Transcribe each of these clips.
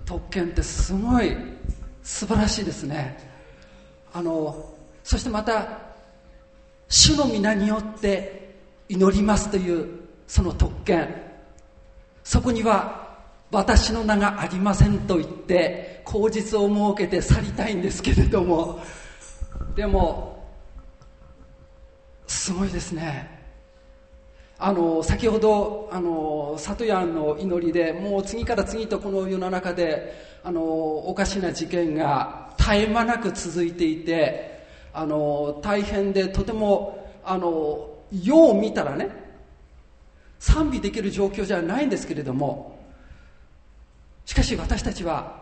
特権ってすごい素晴らしいですね。そしてまた主の皆によって祈りますというその特権、そこには私の名がありませんと言って口実を設けて去りたいんですけれども、でもすごいですね。先ほど里屋の祈りでもう次から次とこの世の中でおかしな事件が絶え間なく続いていて、大変でとても世を見たらね賛美できる状況じゃないんですけれども、しかし私たちは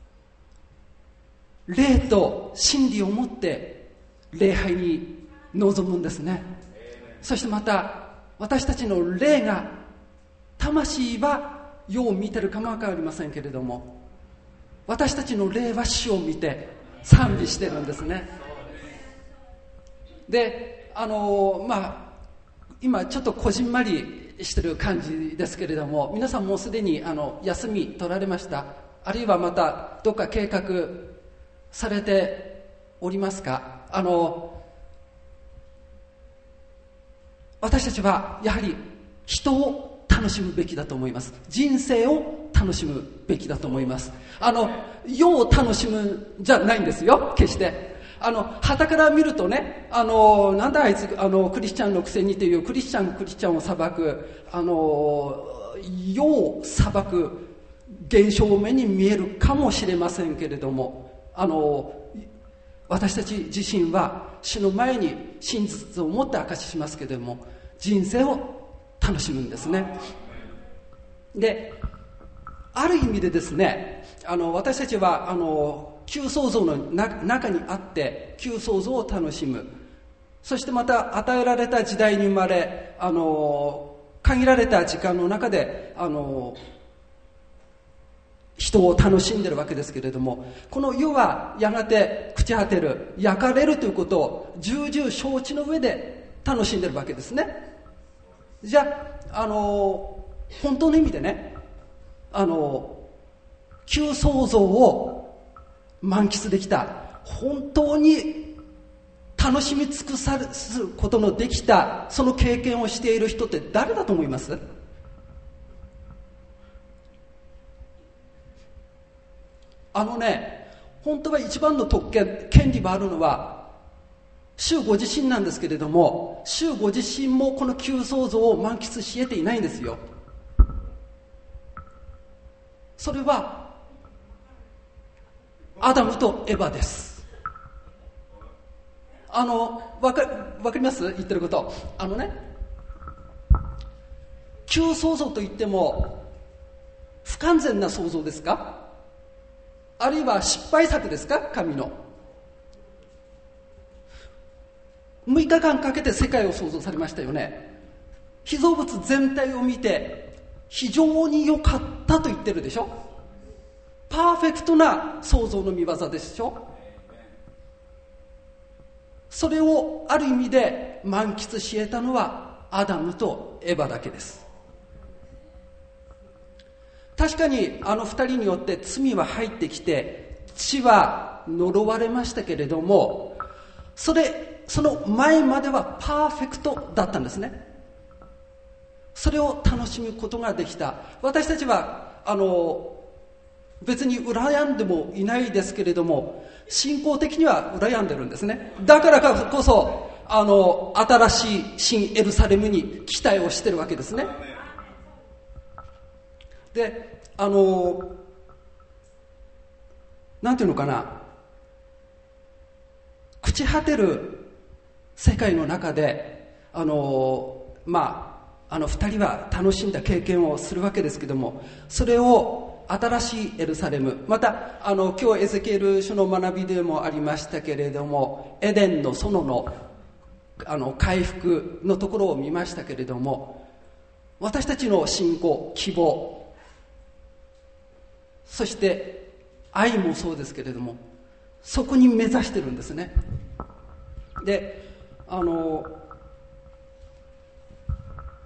霊と真理を持って礼拝に臨むんですね。そしてまた私たちの霊が、魂は世を見てるかもわかりませんけれども、私たちの霊は主を見て賛美してるんですね。で今ちょっとこじんまりしてる感じですけれども、皆さんもうすでに休み取られました？あるいはまたどっか計画されておりますか？私たちはやはり人を楽しむべきだと思います。人生を楽しむべきだと思います。世を楽しむじゃないんですよ、決して。傍から見るとね、なんだあいつクリスチャンのくせにというクリスチャンを裁く世を裁く現象目に見えるかもしれませんけれども、私たち自身は主の前に真実を持って証ししますけれども、人生を楽しむんですね。で、ある意味でですね、私たちは旧創造の中にあって旧創造を楽しむ、そしてまた与えられた時代に生まれ限られた時間の中で人を楽しんでるわけですけれども、この世はやがて朽ち果てる、焼かれるということを重々承知の上で楽しんでるわけですね。じゃあ本当の意味でね、旧創造を満喫できた、本当に楽しみ尽くすことのできたその経験をしている人って誰だと思います？本当は一番の特権、権利があるのは主ご自身なんですけれども、主ご自身もこの旧創造を満喫し得ていないんですよ。それはアダムとエバです。わかります？言ってること。旧創造といっても不完全な創造ですか？あるいは失敗作ですか？神の6日間かけて世界を創造されましたよね。被造物全体を見て非常に良かったと言ってるでしょ。パーフェクトな創造の見業でしょ。それをある意味で満喫し得たのはアダムとエバだけです。確かに2人によって罪は入ってきて地は呪われましたけれども、その前まではパーフェクトだったんですね。それを楽しむことができた。私たちは別に羨んでもいないですけれども、信仰的には羨んでるんですね。だからこそ新しい新エルサレムに期待をしてるわけですね。でなんていうのかな、朽ち果てる世界の中で2人は楽しんだ経験をするわけですけども、それを新しいエルサレム、また今日エゼキエル書の学びでもありましたけれども、エデンの園の回復のところを見ましたけれども、私たちの信仰、希望、そして愛もそうですけれども、そこに目指してるんですね。であ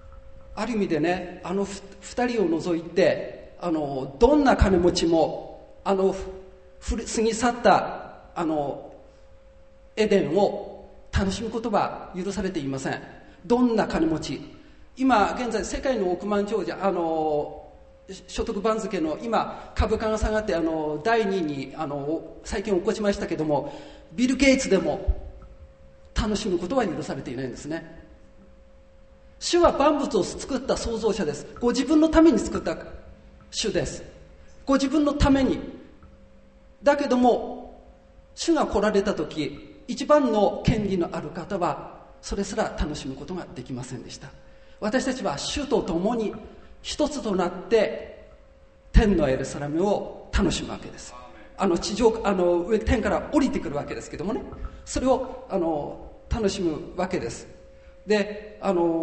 る意味でね、2人を除いてどんな金持ちも過ぎ去ったエデンを楽しむことは許されていません。どんな金持ち、今現在世界の億万長者、所得番付の今株価が下がって第2位に最近起こしましたけども、ビル・ゲイツでも楽しむことは許されていないんですね。主は万物を作った創造者です。ご自分のために作った主です。ご自分のために。だけども主が来られた時、一番の権利のある方はそれすら楽しむことができませんでした。私たちは主と共に一つとなって天のエルサレムを楽しむわけです。地上天から降りてくるわけですけどもね、それを楽しむわけです。で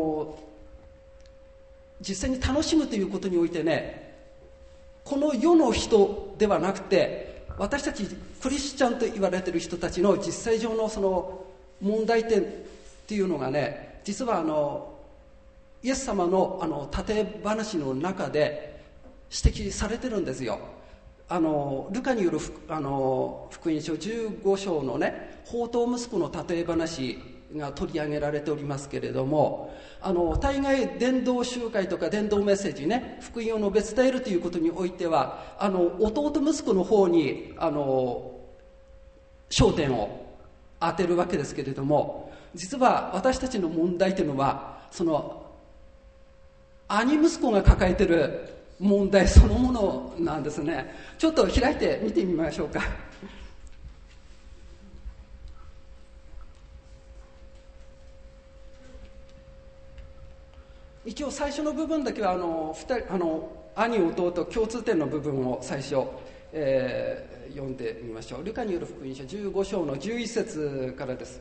実際に楽しむということにおいてね、この世の人ではなくて、私たちクリスチャンと言われている人たちの実際上のその問題点っていうのがね、実はイエス様の例え話の中で指摘されてるんですよ。ルカによる福音書15章のね、放蕩息子の例え話が取り上げられておりますけれども、大概伝道集会とか伝道メッセージね、福音を述べ伝えるということにおいては弟息子の方に焦点を当てるわけですけれども、実は私たちの問題というのはその兄息子が抱えている問題そのものなんですね。ちょっと開いて見てみましょうか。一応最初の部分だけは兄弟共通点の部分を最初、読んでみましょう。ルカによる福音書15章の11節からです。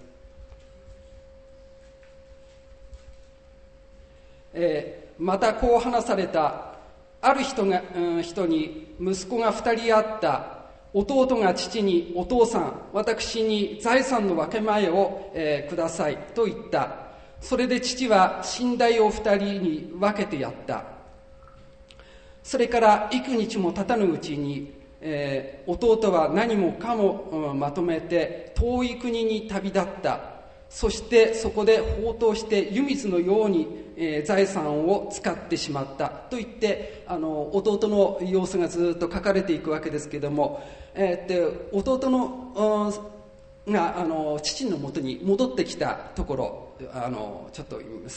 またこう話された。ある人に息子が2人あった。弟が父に、お父さん、私に財産の分け前を、くださいと言った。それで父は寝台を2人に分けてやった。それから幾日も経たぬうちに、弟は何もかも、まとめて遠い国に旅立った。そしてそこで放蕩して湯水のように、財産を使ってしまったと言って弟の様子がずっと書かれていくわけですけれども、弟のが父のもとに戻ってきたところちょっと読みます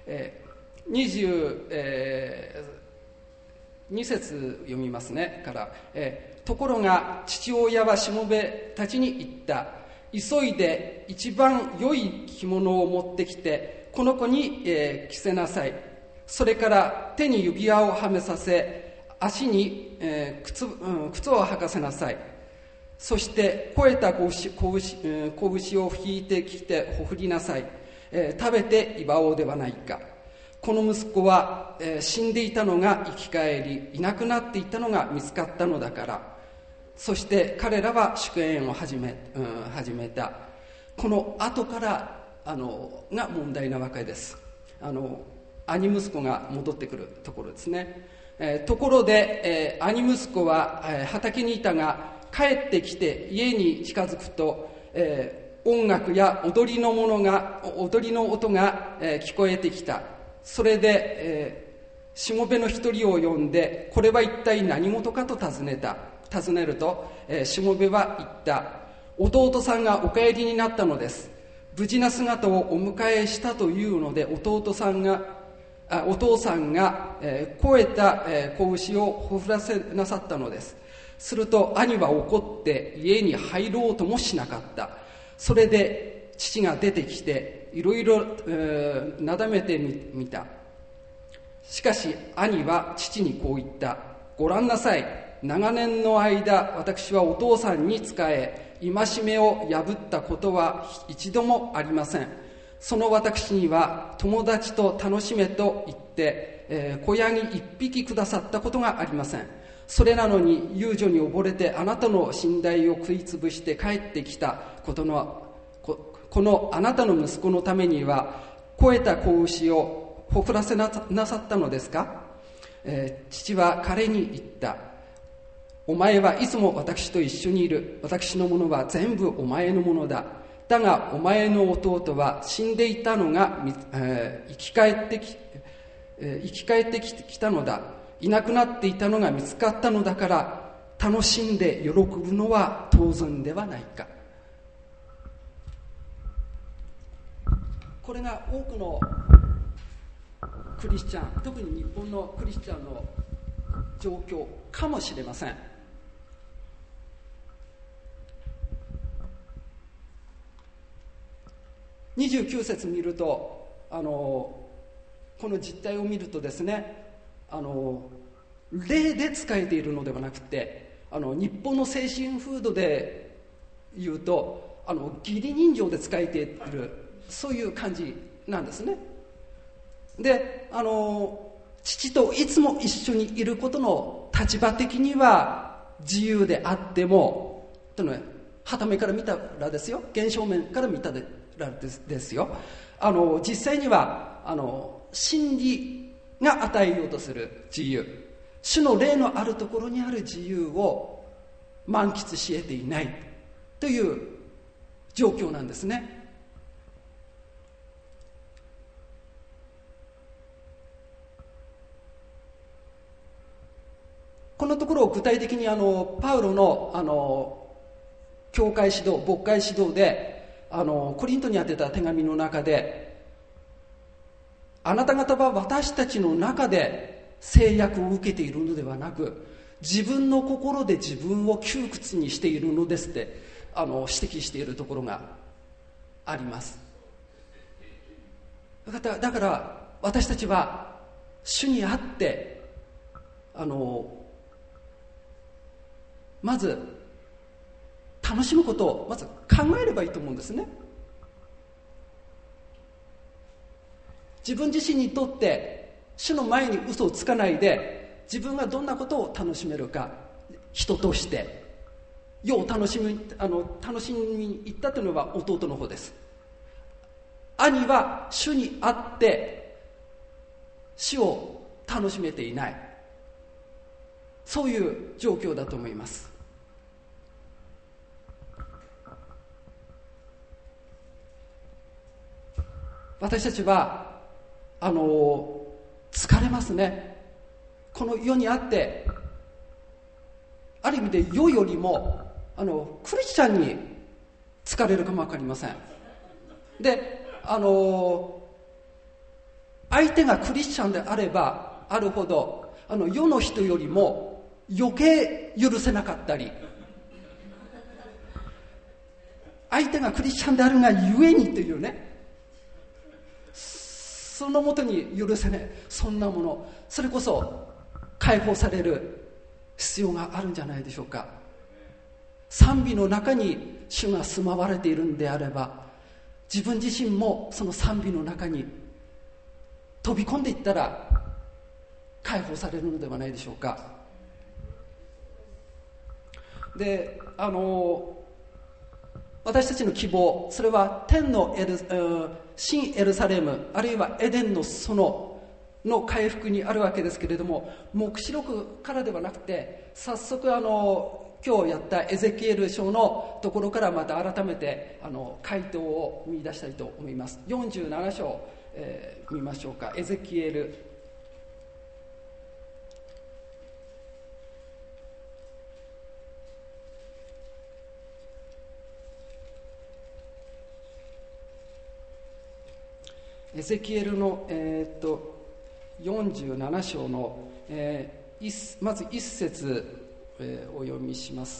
。22節読みますねから、ところが父親はしもべたちに言った。急いで一番良い着物を持ってきてこの子に、着せなさい。それから手に指輪をはめさせ足に、靴を履かせなさい。そして肥えた子牛を引いてきてほふりなさい。食べて祝おうではないか。この息子は、死んでいたのが生き返り、いなくなっていたのが見つかったのだから。そして彼らは祝宴を始めた。この後からが問題なわけです。兄息子が戻ってくるところですね。ところで、兄息子は、畑にいたが帰ってきて家に近づくと、音楽や踊りの音が、聞こえてきた。それで、しもべの一人を呼んで、これは一体何事かと尋ねると、しもべは言った。弟さんがお帰りになったのです。無事な姿をお迎えしたというので、お父さんが、肥えた、子牛をほふらせなさったのです。すると兄は怒って家に入ろうともしなかった。それで父が出てきていろいろなだめてみた。しかし兄は父にこう言った。ご覧なさい。長年の間私はお父さんに仕え戒めを破ったことは一度もありません。その私には友達と楽しめと言って、子ヤギ一匹くださったことがありません。それなのに遊女に溺れてあなたの寝台を食いつぶして帰ってきたことのこのあなたの息子のためには肥えた子牛をほふらせなさったのですか？父は彼に言った。 お前はいつも私と一緒にいる。私のものは全部お前のものだ。だがお前の弟は死んでいたのが、生き返ってきたのだ。いなくなっていたのが見つかったのだから、楽しんで喜ぶのは当然ではないか。これが多くのクリスチャン、特に日本のクリスチャンの状況かもしれません。29節見ると、この実態を見るとですね、霊で仕えているのではなくて、日本の精神風土で言うと、義理人情で仕えている、そういう感じなんですね。で、父といつも一緒にいることの立場的には自由であっても、傍目から見たらですよ、現象面から見たらですよ、実際には真理が与えようとする自由、主の霊のあるところにある自由を満喫し得ていないという状況なんですね。このところを具体的にパウロの教会指導、牧会指導でコリントに宛てた手紙の中で、あなた方は私たちの中で制約を受けているのではなく、自分の心で自分を窮屈にしているのですって指摘しているところがあります。だから私たちは主にあってまず楽しむことをまず考えればいいと思うんですね。自分自身にとって主の前に嘘をつかないで、自分がどんなことを楽しめるか、人として世を楽しみに行ったというのは弟の方です。兄は主にあって主を楽しめていない、そういう状況だと思います。私たちは疲れますね。この世にあってある意味で世よりもクリスチャンに疲れるかも分かりません。で相手がクリスチャンであればあるほど世の人よりも余計許せなかったり、相手がクリスチャンであるがゆえにというね、そのもとに許せない、そんなもの、それこそ解放される必要があるんじゃないでしょうか。賛美の中に主が住まわれているんであれば、自分自身もその賛美の中に飛び込んでいったら解放されるのではないでしょうか。で、私たちの希望、それは天の新エルサレム、あるいはエデンの園の回復にあるわけですけれども、黙示録からではなくて、早速今日やったエゼキエル書のところからまた改めて回答を見出したいと思います。47章、見ましょうか。エゼキエルの、47章の、まず一節、お読みします。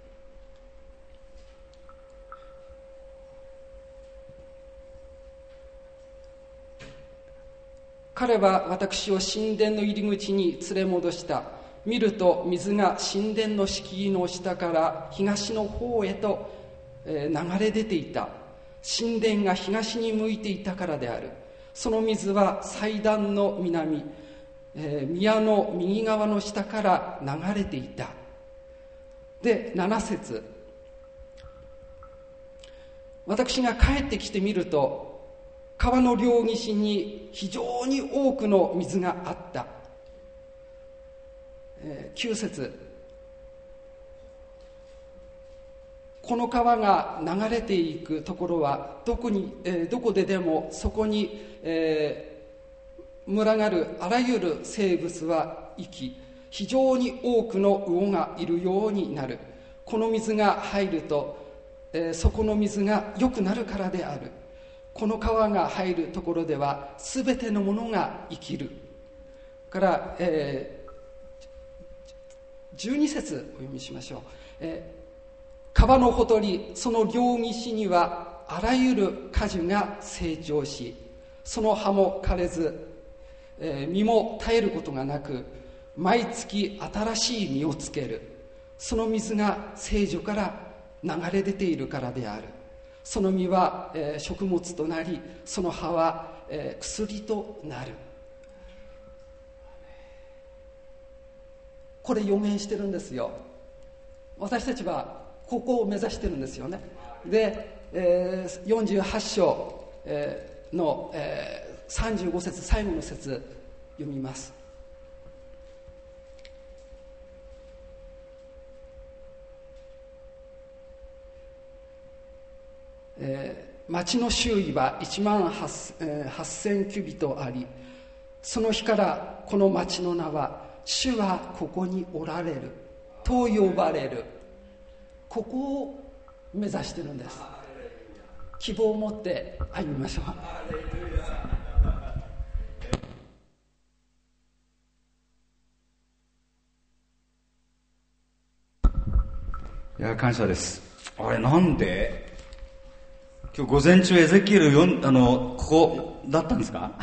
彼は私を神殿の入り口に連れ戻した。見ると水が神殿の敷居の下から東の方へと、流れ出ていた。神殿が東に向いていたからである。その水は祭壇の南、宮の右側の下から流れていた。で、7節、私が帰ってきてみると、川の両岸に非常に多くの水があった。9節、 この川が流れていくところはどこででもそこに、群がるあらゆる生物は生き、非常に多くの魚がいるようになる。この水が入ると、そこの水が良くなるからである。この川が入るところではすべてのものが生きるから、12節お読みしましょう。川のほとり、その両岸にはあらゆる果樹が成長し、その葉も枯れず、実も絶えることがなく、毎月新しい実をつける。その水が聖女から流れ出ているからである。その実は、食物となり、その葉は、薬となる。これ予言してるんですよ。私たちはここを目指してるんですよね。で、48章、の、35節最後の節読みます。町の周囲は1万8000キュビトあり、その日からこの町の名は主はここにおられると呼ばれる。ここを目指してるんです。希望を持って歩みましょう。 いや、感謝です。あれ、なんで今日午前中エゼキエルここだったんですか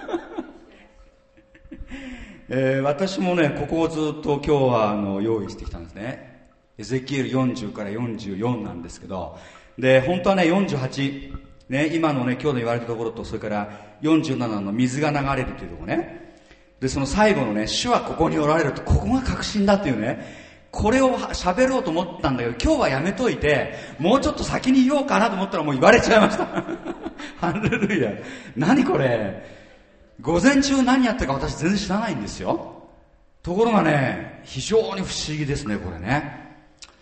私もね、ここをずっと今日は用意してきたんですね。エゼキエル40から44なんですけど、で、本当はね、48、ね、今のね、今日の言われたところと、それから47の水が流れるというところね。で、その最後のね、主はここにおられると、ここが確信だっていうね、これを喋ろうと思ったんだけど、今日はやめといて、もうちょっと先に言おうかなと思ったらもう言われちゃいました。ハレルヤ。何これ。午前中何やったか私全然知らないんですよ。ところがね、非常に不思議ですね、これね。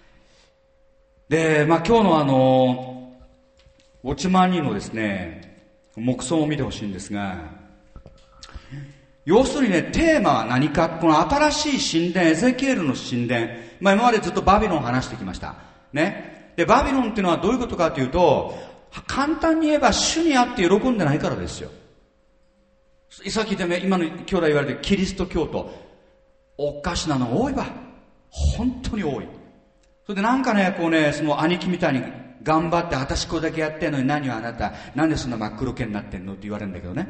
で、今日のウォッチマンにのですね、目想を見てほしいんですが、要するにね、テーマは何か、この新しい神殿、エゼキエルの神殿、今までずっとバビロンを話してきました。ね。で、バビロンっていうのはどういうことかというと、簡単に言えば主にあって喜んでないからですよ。さっき言った今の兄弟言われてるキリスト教徒、おかしなの多いわ。本当に多い。それでなんかね、こうね、その兄貴みたいに頑張って、私これだけやってんのに何をあなた、なんでそんな真っ黒系になってんのって言われるんだけどね。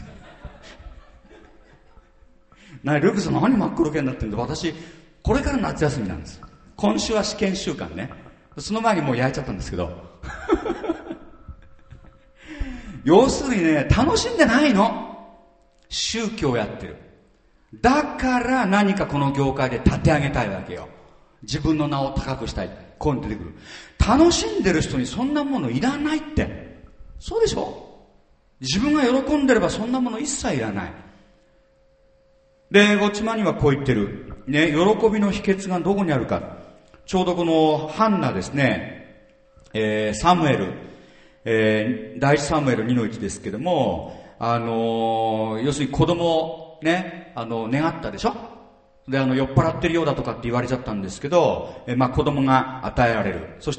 ルークさん何真っ黒系になってんだ。私これから夏休みなんです。今週は試験週間ね。その前にもう焼いちゃったんですけど要するにね、楽しんでないの。宗教やってる。だから何かこの業界で立て上げたいわけよ。自分の名を高くしたい。こういうの出てくる。楽しんでる人にそんなものいらないって。そうでしょ。自分が喜んでればそんなもの一切いらない。で、ウォッチマンにはこう言ってる。ね、喜びの秘訣がどこにあるか。ちょうどこのハンナですね、サムエル、第一サムエル2の1ですけども、要するに子供をね、願ったでしょ。で、酔っ払ってるようだとかって言われちゃったんですけど、子供が与えられる。そして、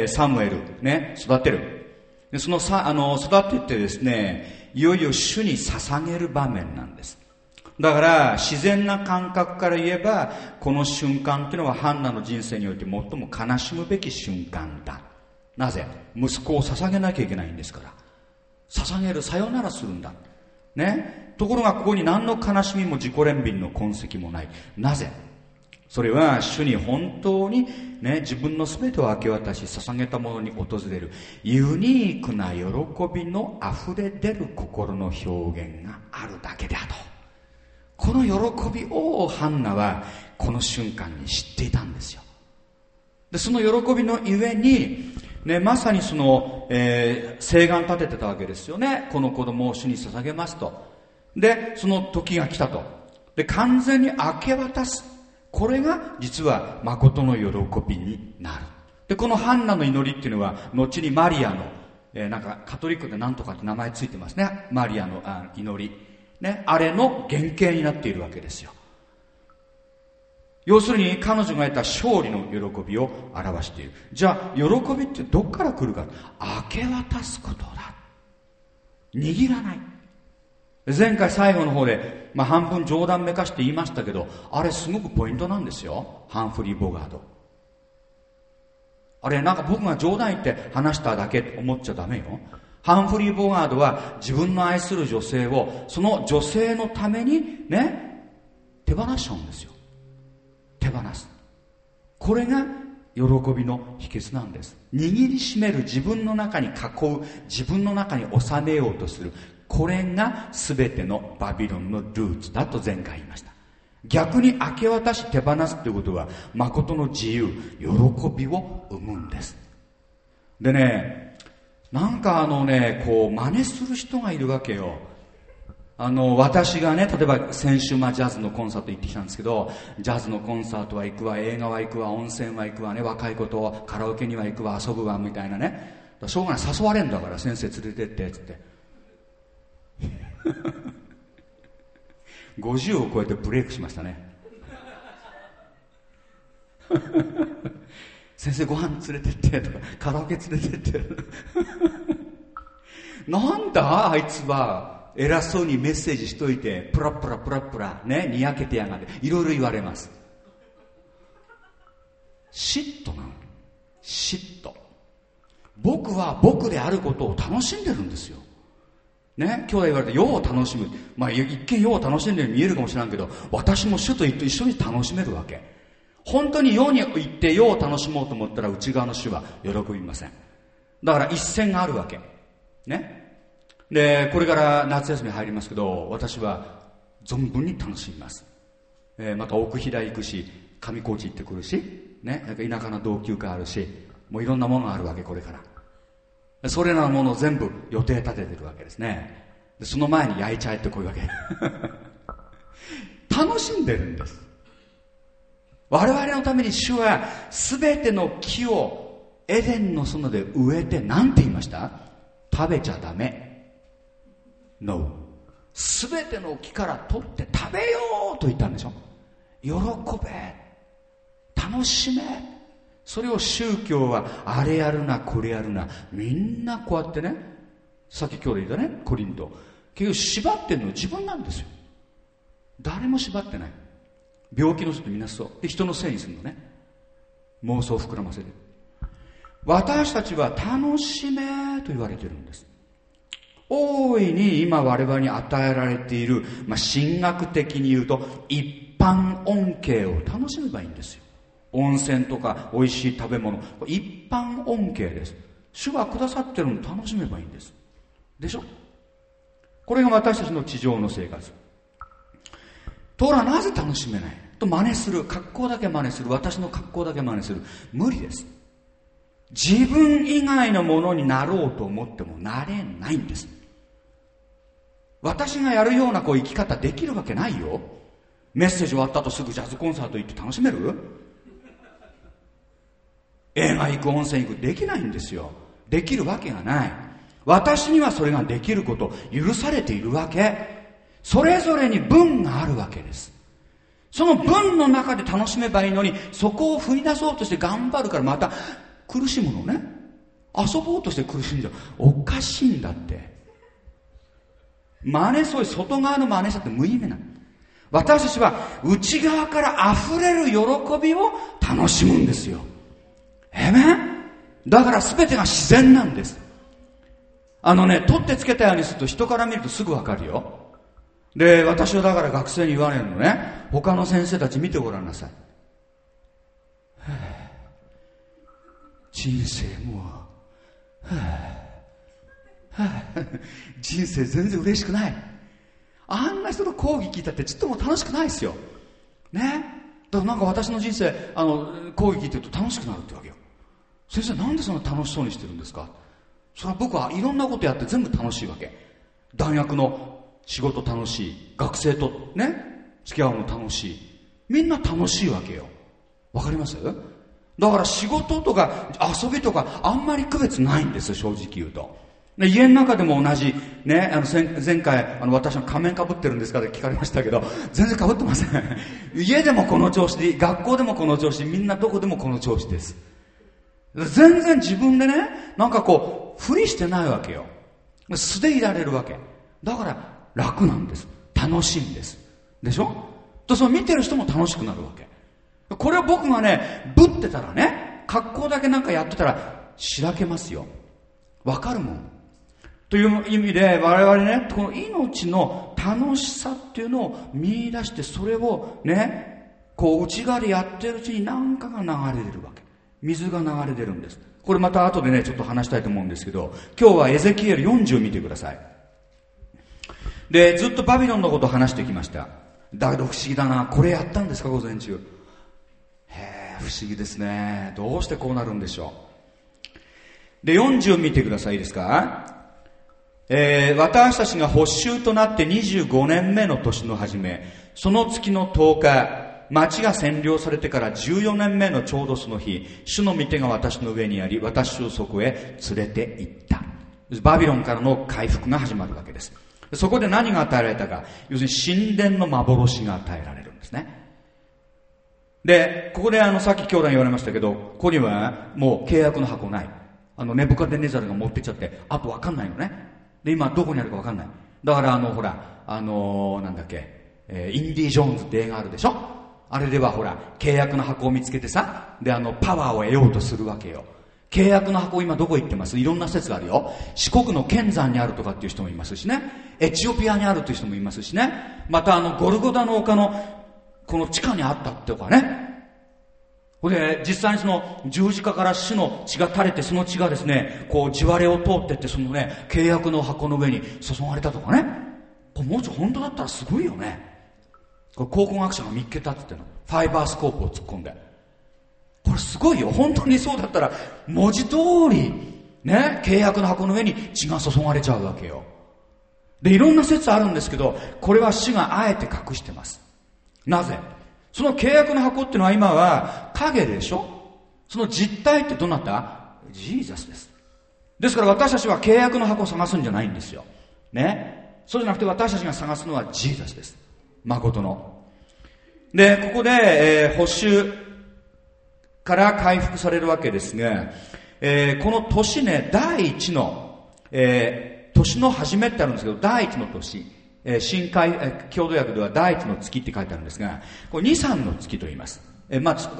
サムエル、ね、育てる。で、育ててですね、いよいよ主に捧げる場面なんです。だから自然な感覚から言えば、この瞬間っていうのはハンナの人生において最も悲しむべき瞬間だ。なぜ？息子を捧げなきゃいけないんですから。捧げる、さよならするんだね。ところがここに何の悲しみも自己憐憫の痕跡もない。なぜ？それは主に本当にね、自分の全てを明け渡し捧げたものに訪れるユニークな喜びの溢れ出る心の表現があるだけであると。この喜びをハンナはこの瞬間に知っていたんですよ。で、その喜びのゆえに、ね、まさにその、誓願立ててたわけですよね。この子供を主に捧げますと。で、その時が来たと。で、完全に明け渡す。これが実は誠の喜びになる。 で、このハンナの祈りっていうのは、後にマリアの、なんかカトリックでなんとかって名前ついてますね。マリアの祈り。ね、あれの原型になっているわけですよ。要するに彼女が得た勝利の喜びを表している。じゃあ、喜びってどっから来るか。明け渡すことだ。握らない。前回最後の方で、半分冗談めかして言いましたけど、あれすごくポイントなんですよ。ハンフリー・ボガード。あれなんか僕が冗談言って話しただけって思っちゃダメよ。ハンフリー・ボガードは自分の愛する女性を、その女性のためにね、手放しちゃうんですよ。手放す。これが喜びの秘訣なんです。握りしめる、自分の中に囲う、自分の中に収めようとする、これが全てのバビロンのルーツだと前回言いました。逆に明け渡し手放すということは誠の自由、喜びを生むんです。でね、なんかこう真似する人がいるわけよ。私がね、例えば先週ジャズのコンサート行ってきたんですけど、ジャズのコンサートは行くわ、映画は行くわ、温泉は行くわね、若い子とカラオケには行くわ、遊ぶわみたいなね。しょうがない、誘われんだから先生連れてってつって50を超えてブレイクしましたね先生ご飯連れてってとかカラオケ連れてってなんだあいつは偉そうにメッセージしといてプラプラプラプラね、にやけてやがっていろいろ言われます。嫉妬なの。嫉妬。僕は僕であることを楽しんでるんですよね。兄弟言われて世を楽しむ、一見世を楽しんでるように見えるかもしれないけど、私も主と一緒に楽しめるわけ。本当に世に行って世を楽しもうと思ったら内側の主は喜びません。だから一線があるわけね。でこれから夏休み入りますけど、私は存分に楽しみます。また奥飛騨行くし、上高地行ってくるしね、なんか田舎の同級会あるし、もういろんなものがあるわけ。これからそれらのものを全部予定立ててるわけですね。でその前に焼いちゃえってこういうわけ楽しんでるんです。我々のために主は全ての木をエデンの園で植えて、なんて言いました？食べちゃダメ。No。 全ての木から取って食べようと言ったんでしょ。喜べ、楽しめ。それを宗教はあれやるなこれやるな、みんなこうやってね、さっき今日で言ったね、コリント、結局縛ってるの自分なんですよ。誰も縛ってない。病気の人みんなそうで、人のせいにするのね、妄想を膨らませる。私たちは楽しめと言われてるんです。大いに今我々に与えられている、神学的に言うと一般恩恵を楽しめばいいんですよ。温泉とか美味しい食べ物、一般恩恵です。主がくださってるのを楽しめばいいんですでしょ。これが私たちの地上の生活。ところがなぜ楽しめないと、真似する、格好だけ真似する、私の格好だけ真似する、無理です。自分以外のものになろうと思ってもなれないんです。私がやるような生き方できるわけないよ。メッセージ終わった後すぐジャズコンサート行って楽しめる？映画行く、温泉行く、できないんですよ。できるわけがない。私にはそれができること、許されているわけ。それぞれに分があるわけです。その分の中で楽しめばいいのに、そこを踏み出そうとして頑張るからまた苦しむのね。遊ぼうとして苦しんじゃう。おかしいんだって。そういう外側の真似したって無意味なの。私たちは内側から溢れる喜びを楽しむんですよ。だから全てが自然なんです。取ってつけたようにすると人から見るとすぐわかるよ。で、私はだから学生に言われるのね。他の先生たち見てごらんなさい。人生も人生全然嬉しくない。あんな人の講義聞いたってちょっとも楽しくないですよね。だからなんか私の人生講義聞いてると楽しくなるってわけよ。先生なんでそんな楽しそうにしてるんですか。それは僕はいろんなことやって全部楽しいわけ。大学の仕事楽しい、学生とね付き合うの楽しい、みんな楽しいわけよ。わかります？ だから仕事とか遊びとかあんまり区別ないんですよ、正直言うと。で家の中でも同じ、ね、前回、私の仮面被ってるんですかって聞かれましたけど、全然被ってません。家でもこの調子で、学校でもこの調子、みんなどこでもこの調子です。全然自分でね、なんかこう、ふりしてないわけよ。素でいられるわけ。だから楽なんです。楽しいんです。でしょ？と、その見てる人も楽しくなるわけ。これを僕がね、ぶってたらね、格好だけなんかやってたら、しらけますよ。わかるもん。という意味で我々ね、この命の楽しさっていうのを見出して、それをね、こう内側でやってるうちに何かが流れ出るわけ。水が流れ出るんです。これまた後でねちょっと話したいと思うんですけど、今日はエゼキエル40見てください。でずっとバビロンのことを話してきました。だけど不思議だな、これやったんですか午前中。へえ、不思議ですね。どうしてこうなるんでしょう。で40見てください。いいですか。私たちが捕囚となって25年目の年の初め、その月の10日、町が占領されてから14年目のちょうどその日、主の御手が私の上にあり、私をそこへ連れて行った。バビロンからの回復が始まるわけです。そこで何が与えられたか、要するに神殿の幻が与えられるんですね。でここでさっき兄弟言われましたけど、ここにはもう契約の箱ない。ネブカデネザルが持ってっちゃって、あと分かんないのね。で今どこにあるか分かんない。だからほらなんだっけ、インディ・ジョーンズって映画あるでしょ。あれではほら契約の箱を見つけてさ、でパワーを得ようとするわけよ。契約の箱今どこ行ってます？いろんな説があるよ。四国の剣山にあるとかっていう人もいますしね、エチオピアにあるっていう人もいますしね、またゴルゴダの丘のこの地下にあったってとかね。で実際にその十字架から主の血が垂れて、その血がですねこう地割れを通ってって、そのね契約の箱の上に注がれたとかね。これもうちょっと本当だったらすごいよね。これ考古学者が見っけたって言っての、ファイバースコープを突っ込んで、これすごいよ。本当にそうだったら文字通りね、契約の箱の上に血が注がれちゃうわけよ。でいろんな説あるんですけど、これは主があえて隠してます。なぜ？その契約の箱っていうのは今は影でしょ。その実体ってどなた？ジーザスです。ですから私たちは契約の箱を探すんじゃないんですよね。そうじゃなくて私たちが探すのはジーザスです。誠の。でここで、捕囚から回復されるわけですが、この年ね、第一の、年の初めってあるんですけど、第一の年、新郷土訳では第一の月って書いてあるんですが、これ2、3の月と言います。我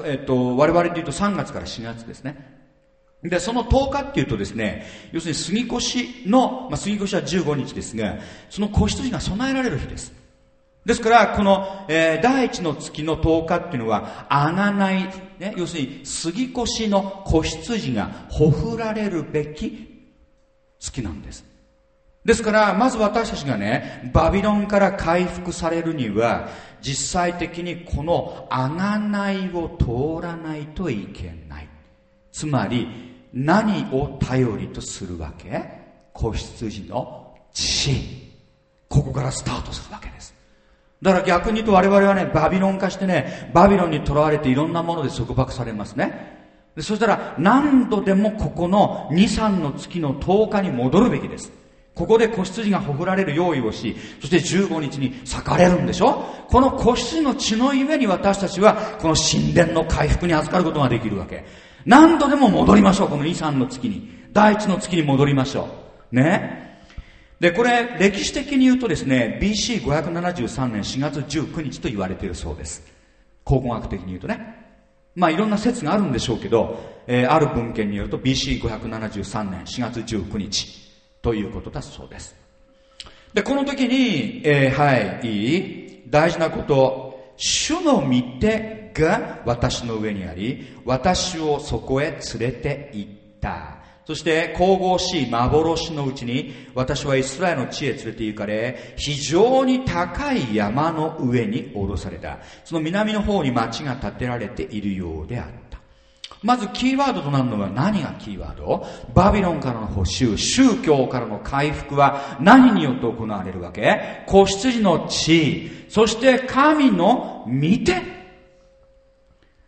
々で言うと3月から4月ですね。でその10日っていうとですね、要するに杉越の、杉越は15日ですが、その子羊が備えられる日です。ですからこの、第一の月の10日っていうのは贖い、ね、要するに杉越の子羊がほふられるべき月なんです。ですからまず私たちがねバビロンから回復されるには、実際的にこの贖いを通らないといけない。つまり何を頼りとするわけ？子羊の血。ここからスタートするわけです。だから逆に言うと我々はね、バビロン化してね、バビロンに囚われていろんなもので束縛されますね。でそしたら何度でもここの2、3の月の10日に戻るべきです。ここで子羊がほふられる用意をし、そして15日に裂かれるんでしょ。この子羊の血のゆえに私たちはこの神殿の回復に預かることができるわけ。何度でも戻りましょう。この2、3の月に、第一の月に戻りましょうね。でこれ歴史的に言うとですね、 BC573 年4月19日と言われているそうです。考古学的に言うとね、いろんな説があるんでしょうけど、ある文献によると BC573 年4月19日ということだそうです。でこの時に、大事なこと、主の御手が私の上にあり、私をそこへ連れて行った。そして神々しい幻のうちに私はイスラエルの地へ連れて行かれ、非常に高い山の上に降ろされた。その南の方に町が建てられているようであった。まずキーワードとなるのは何がキーワード？バビロンからの捕囚、宗教からの回復は何によって行われるわけ？子羊の血、そして神の御手。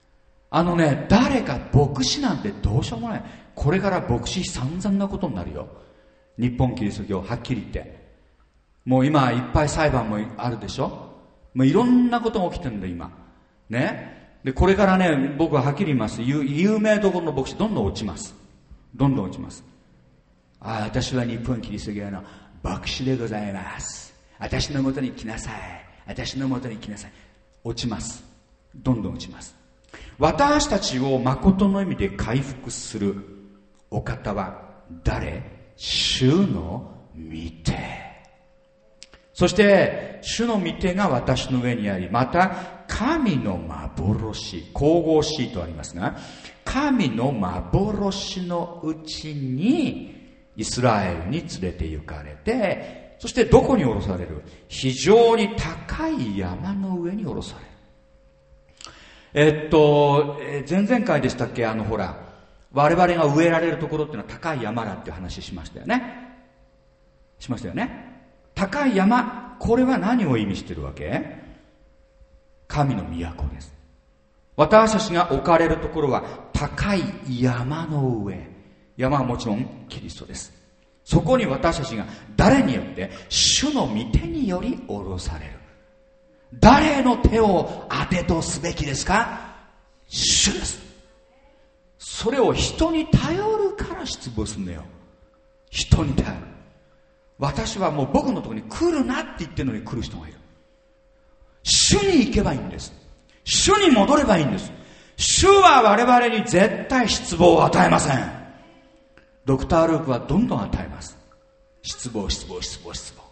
誰か牧師なんてどうしようもない。これから牧師散々なことになるよ。日本キリスト教はっきり言って。もう今いっぱい裁判もあるでしょ。もういろんなことが起きてるんだ今。ね。で、これからね、僕ははっきり言います。有名どころの牧師どんどん落ちます。どんどん落ちます。私は日本キリスト教の牧師でございます。私のもとに来なさい。私のもとに来なさい。落ちます。どんどん落ちます。私たちを誠の意味で回復するお方は誰？主の御手。そして主の御手が私の上にあり、また神の幻、神々しいとありますが、神の幻のうちにイスラエルに連れて行かれて、そしてどこに降ろされる？非常に高い山の上に降ろされる。前々回でしたっけ、我々が植えられるところっていうのは高い山だっていう話しましたよね。しましたよね。高い山、これは何を意味してるわけ？神の都です。私たちが置かれるところは高い山の上。山はもちろんキリストです。そこに私たちが誰によって？主の御手により下ろされる。誰の手を当てとすべきですか？主です。それを人に頼るから失望するんだよ。人に頼る。私はもう僕のところに来るなって言ってるのに来る人がいる。主に行けばいいんです。主に戻ればいいんです。主は我々に絶対失望を与えません。ドクター・ルークはどんどん与えます。失望、失望、失望、失望。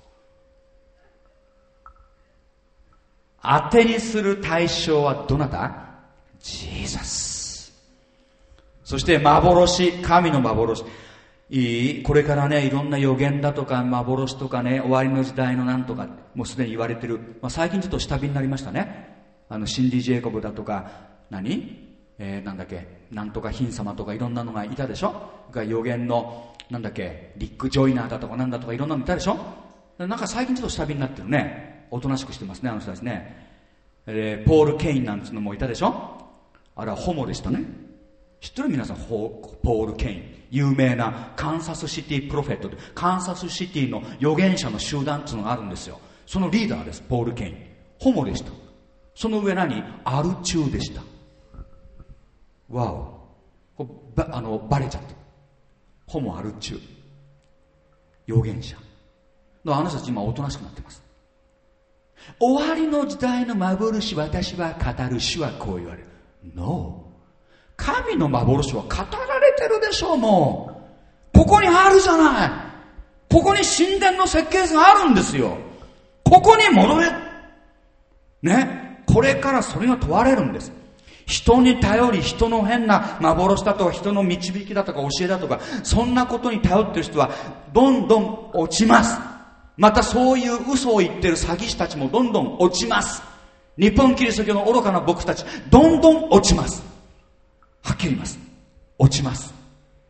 当てにする対象はどなた？ジーザス。そして幻、神の幻。これからね、いろんな予言だとか幻とかね、終わりの時代のなんとか、もうすでに言われてる。最近ちょっと下火になりましたね。シンディ・ジェイコブだとか、なんだっけ、なんとかヒン様とかいろんなのがいたでしょ。予言の、なんだっけ、リック・ジョイナーだとかなんだとかいろんなのいたでしょ。なんか最近ちょっと下火になってるね。おとなしくしてますね、あの人たちね。ポール・ケインなんていうのもいたでしょ。あれはホモでしたね。知ってる皆さん、ポール・ケイン。有名なカンサスシティプロフェットで、カンサスシティの預言者の集団っていうのがあるんですよ。そのリーダーです、ポール・ケイン。ホモでした。その上何？アル中でした。わお。バレちゃった。ホモ・アル中。預言者。あの人たち今おとなしくなってます。終わりの時代の幻、私は語る。主はこう言われる。No。神の幻は語られてるでしょう。もうここにあるじゃない。ここに神殿の設計図があるんですよ。ここに戻れね。これからそれが問われるんです。人に頼り、人の変な幻だとか人の導きだとか教えだとか、そんなことに頼ってる人はどんどん落ちます。またそういう嘘を言ってる詐欺師たちもどんどん落ちます。日本キリスト教の愚かな僕たちどんどん落ちます。はっきり言います。落ちます。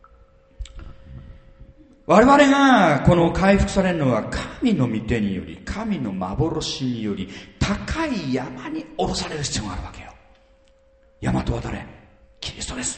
我々がこの回復されるのは神の御手により、神の幻により、高い山に下ろされる必要があるわけよ。山とは誰？キリストです。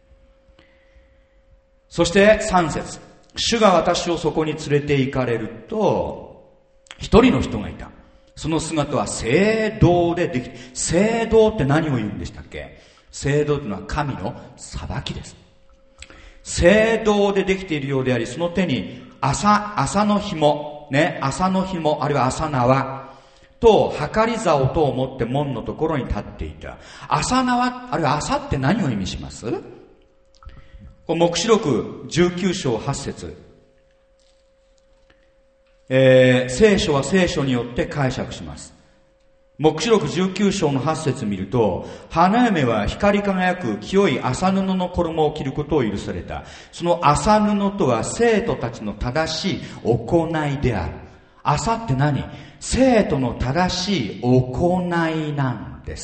そして3節、主が私をそこに連れて行かれると、一人の人がいた。その姿は聖堂でできて、聖堂って何を言うんでしたっけ？聖堂というのは神の裁きです。聖堂でできているようであり、その手に麻の紐、ね、麻の紐、あるいは麻縄と計り竿とを持って門のところに立っていた。麻縄、あるいは麻って何を意味します？黙示録19章8節、聖書は聖書によって解釈します。黙示録19章の8節見ると、花嫁は光り輝く清い麻布の衣を着ることを許された。その麻布とは生徒たちの正しい行いである。麻って何？生徒の正しい行いなんです。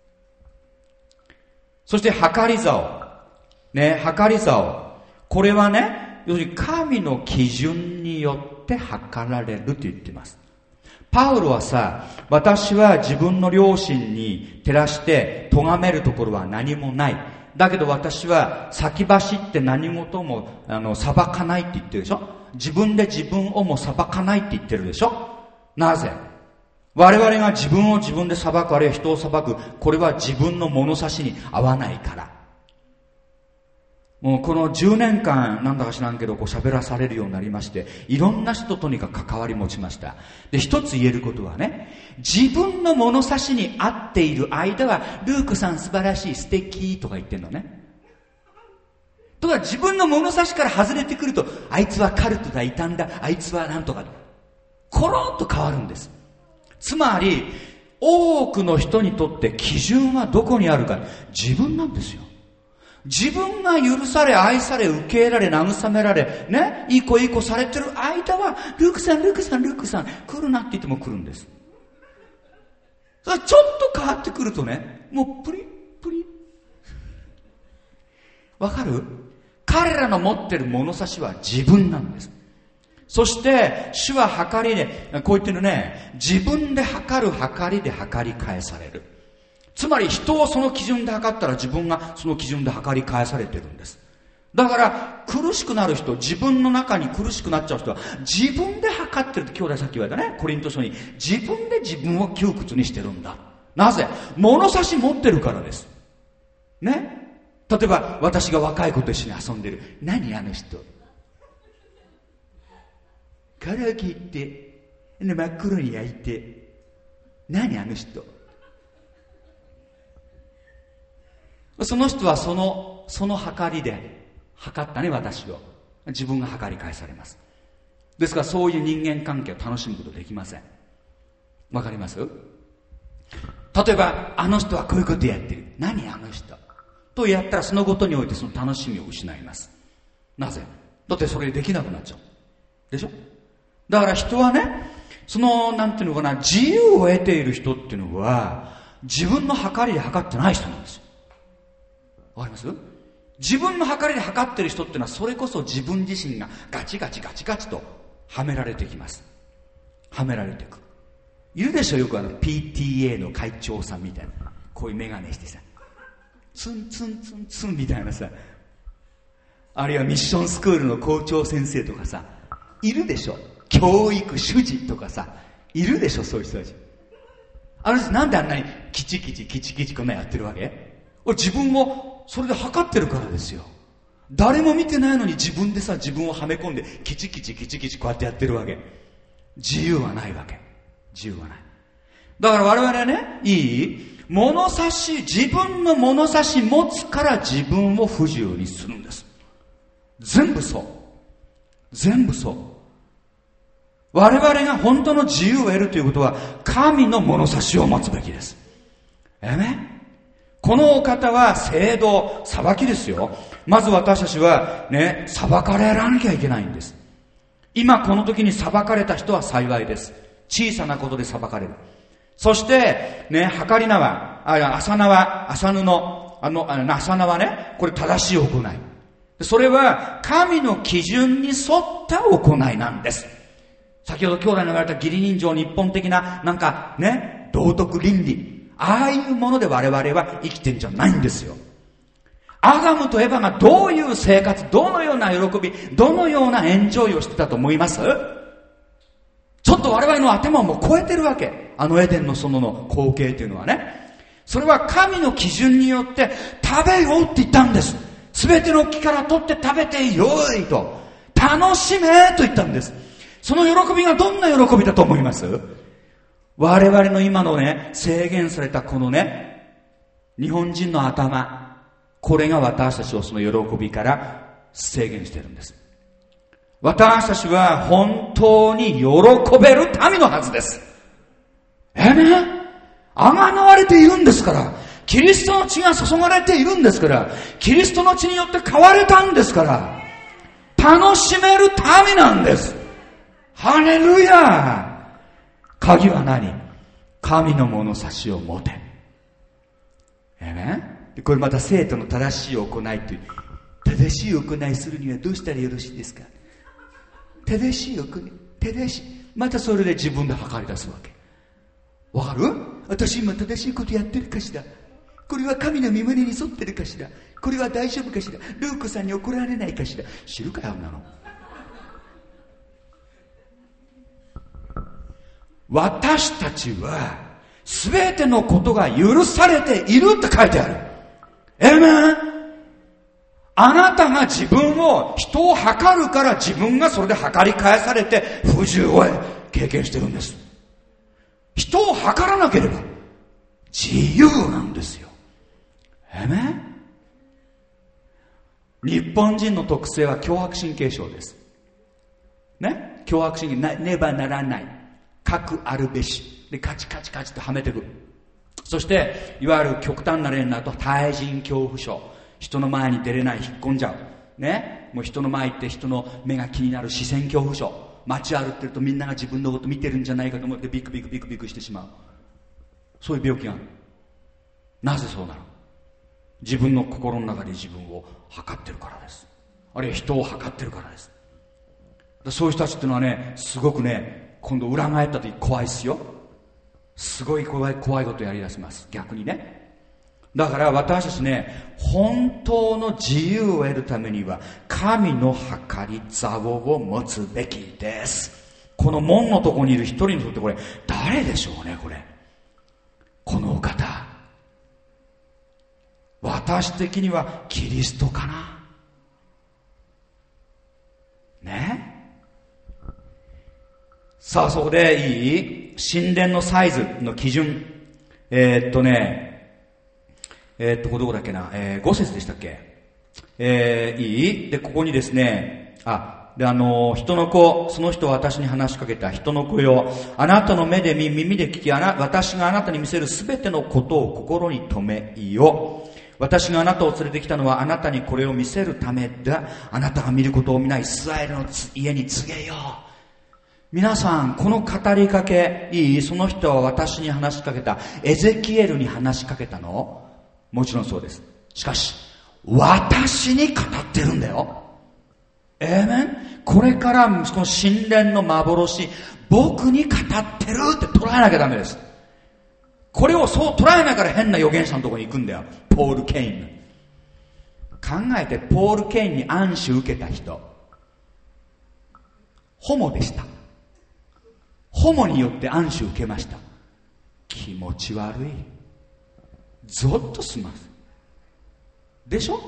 そして計り竿。ね、計り竿。これはね、要するに神の基準によって測られると言っています。 パウロはさ、私は自分の良心に照らして咎めるところは何もない。だけど私は先走って何事も裁かないって言ってるでしょ。自分で自分をも裁かないって言ってるでしょ。なぜ？我々が自分を自分で裁く、あるいは人を裁く、これは自分の物差しに合わないから。もうこの10年間なんだか知らんけど喋らされるようになりまして、いろんな人とにかく関わり持ちました。で、一つ言えることはね、自分の物差しに合っている間はルークさん素晴らしい、素敵とか言ってんのね。とか自分の物差しから外れてくると、あいつはカルトだ、異端だ、あいつはなんとかだ、コロンと変わるんです。つまり多くの人にとって基準はどこにあるか、自分なんですよ。自分が許され、愛され、受け入れられ、慰められ、ね、いい子いい子されてる間は、ルークさん、ルークさん、ルークさん、来るなって言っても来るんです。それちょっと変わってくるとね、もうプリップリ。わかる？彼らの持ってる物差しは自分なんです。そして、主は測りで、こう言ってるね、自分で測る測りで測り返される。つまり人をその基準で測ったら自分がその基準で測り返されてるんです。だから苦しくなる人、自分の中に苦しくなっちゃう人は自分で測ってるって兄弟さっき言われたね、コリント書に、自分で自分を窮屈にしてるんだ。なぜ？物差し持ってるからですね。例えば私が若い子と一緒に遊んでる。何あの人、唐揚げ行って真っ黒に焼いて、何あの人。その人はその測りで測ったね、私を。自分が測り返されます。ですからそういう人間関係を楽しむことできません。わかります？例えばあの人はこういうことやってる、何あの人とやったら、そのことにおいてその楽しみを失います。なぜ？だってそれできなくなっちゃうでしょ。だから人はね、なんていうのかな、自由を得ている人っていうのは自分の測りで測ってない人なんですよ。わかります？自分の測りで測ってる人っていうのは、それこそ自分自身がガチガチガチガチとはめられてきます。はめられていく。いるでしょ、よくPTA の会長さんみたいな、こういうメガネしてさ、ツンツンツンツンみたいなさ、あるいはミッションスクールの校長先生とかさ、いるでしょ。教育主事とかさ、いるでしょ、そういう人たち。あの人なんであんなにキチキチキチキチこんなやってるわけ？俺自分をそれで測ってるからですよ。誰も見てないのに自分でさ、自分をはめ込んでキチキチキチキチこうやってやってるわけ。自由はないわけ。自由はない。だから我々はね、物差し、自分の物差し持つから自分を不自由にするんです。全部そう。全部そう。我々が本当の自由を得るということは、神の物差しを持つべきです。このお方は聖堂、裁きですよ。まず私たちはね、裁かれなきゃいけないんです。今この時に裁かれた人は幸いです。小さなことで裁かれる。そしてね、計り縄、麻縄、麻布、麻縄ね、これ正しい行い。それは神の基準に沿った行いなんです。先ほど兄弟の言われた義理人情、日本的ななんかね、道徳倫理、ああいうもので我々は生きてんじゃないんですよ。アダムとエバがどういう生活、どのような喜び、どのようなエンジョイをしてたと思います？ちょっと我々の頭をもう超えてるわけ。あのエデンの園の光景というのはね。それは神の基準によって食べようって言ったんです。すべての木から取って食べてよいと。楽しめと言ったんです。その喜びがどんな喜びだと思います？我々の今のね、制限されたこのね、日本人の頭、これが私たちをその喜びから制限しているんです。私たちは本当に喜べる民のはずです。あがなわれているんですから、キリストの血が注がれているんですから、キリストの血によって買われたんですから、楽しめる民なんです。ハレルヤ。鍵は何？神の物差しを持て。これまた生徒の正しい行いという。正しい行いするにはどうしたらよろしいですか？正しい行い。 またそれで自分で測り出すわけ。わかる？私今正しいことやってるかしら、これは神の御胸に沿ってるかしら、これは大丈夫かしら、ルークさんに怒られないかしら。知るかよ、あんなの。私たちは全てのことが許されているって書いてある。エメン。あなたが自分を、人を測るから自分がそれで測り返されて不自由を経験してるんです。人を測らなければ自由なんですよ。エメン。日本人の特性は強迫神経症です。ね、強迫神経ねばならない。かくあるべしでカチカチカチとはめていく。そしていわゆる極端な例になると対人恐怖症、人の前に出れない、引っ込んじゃうね。もう人の前行って人の目が気になる視線恐怖症、街歩ってるとみんなが自分のこと見てるんじゃないかと思ってビクビクビクビクしてしまう。そういう病気がある。なぜそうなの？自分の心の中で自分を測ってるからです。あるいは人を測ってるからです。そういう人たちっていうのはね、すごくね、今度裏返った時怖いっすよ。すごい怖いことやり出します、逆にね。だから私たちね、本当の自由を得るためには神の計り座を持つべきです。この門のところにいる一人の人ってこれ誰でしょうね。これこのお方、私的にはキリストかなね。さあ、そこでいい？神殿のサイズの基準。これどこだっけな、5節でしたっけ？いい？で、ここにですね、人の子、その人は私に話しかけた。人の子よ、あなたの目で見、耳で聞き、私があなたに見せるすべてのことを心に留めよ。私があなたを連れてきたのはあなたにこれを見せるためだ。あなたが見ることを見ないイスラエルの家に告げよう。皆さん、この語りかけ、いい？その人は私に話しかけた。エゼキエルに話しかけたの？もちろんそうです。しかし、私に語ってるんだよ。エーメン。これからこの神殿の幻、僕に語ってるって捉えなきゃダメです。これをそう捉えながら変な預言者のところに行くんだよ。ポール・ケイン。考えて、ポール・ケインに暗示受けた人、ホモでした。ホモによって暗示受けました。気持ち悪い。ゾッとしますでしょ。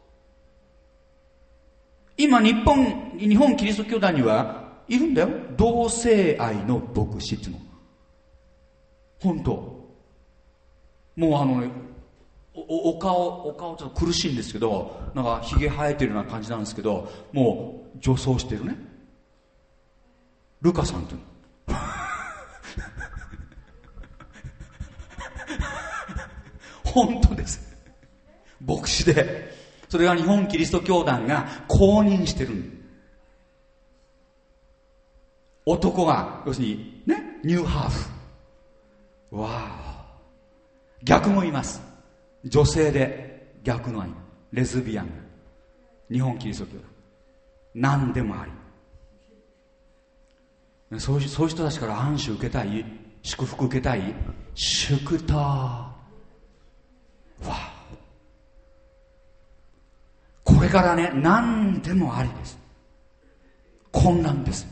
今日本キリスト教団にはいるんだよ、同性愛の牧師っていうの。本当もうお顔ちょっと苦しいんですけど、なんかひげ生えてるような感じなんですけど、もう女装してるね。ルカさんっていうの本当です。牧師で、それが日本キリスト教団が公認してる。男が要するにね、ニューハーフ。わあ。逆もいます。女性で逆の愛、レズビアン。日本キリスト教団何でもあり。そういう人たちから暗示受けたい、祝福受けたい、祝祷。これからね、何でもありです。困難です。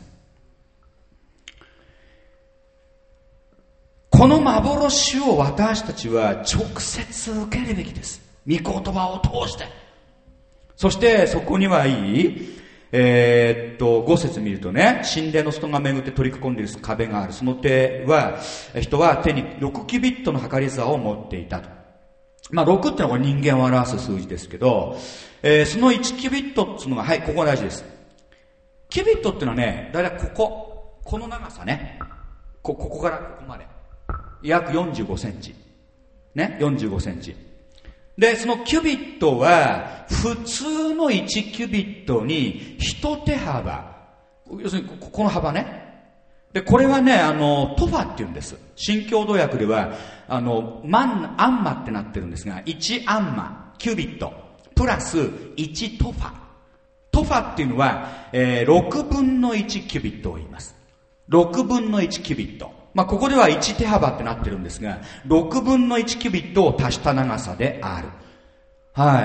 この幻を私たちは直接受けるべきです。御言葉を通して。そしてそこにはいい5節見るとね、神殿の外が巡って取り囲んでいる壁がある。その人は手に6キュビットの計り座を持っていたと。6っていうのは人間を表す数字ですけど、その1キュビットっていうのが、はい、ここが大事です。キュビットっていうのはね、だいたいこの長さね、ここからここまで。約45センチ。ね、45センチ。で、そのキュビットは、普通の1キュビットに一手幅。要するに、この幅ね。で、これはね、トファって言うんです。新共同訳では、アンマってなってるんですが、1アンマ、キュビット、プラス1トファ。トファっていうのは、6分の1キュビットを言います。 6分の1キュビット。ここでは1手幅ってなってるんですが、6分の1キュビットを足した長さである。はい。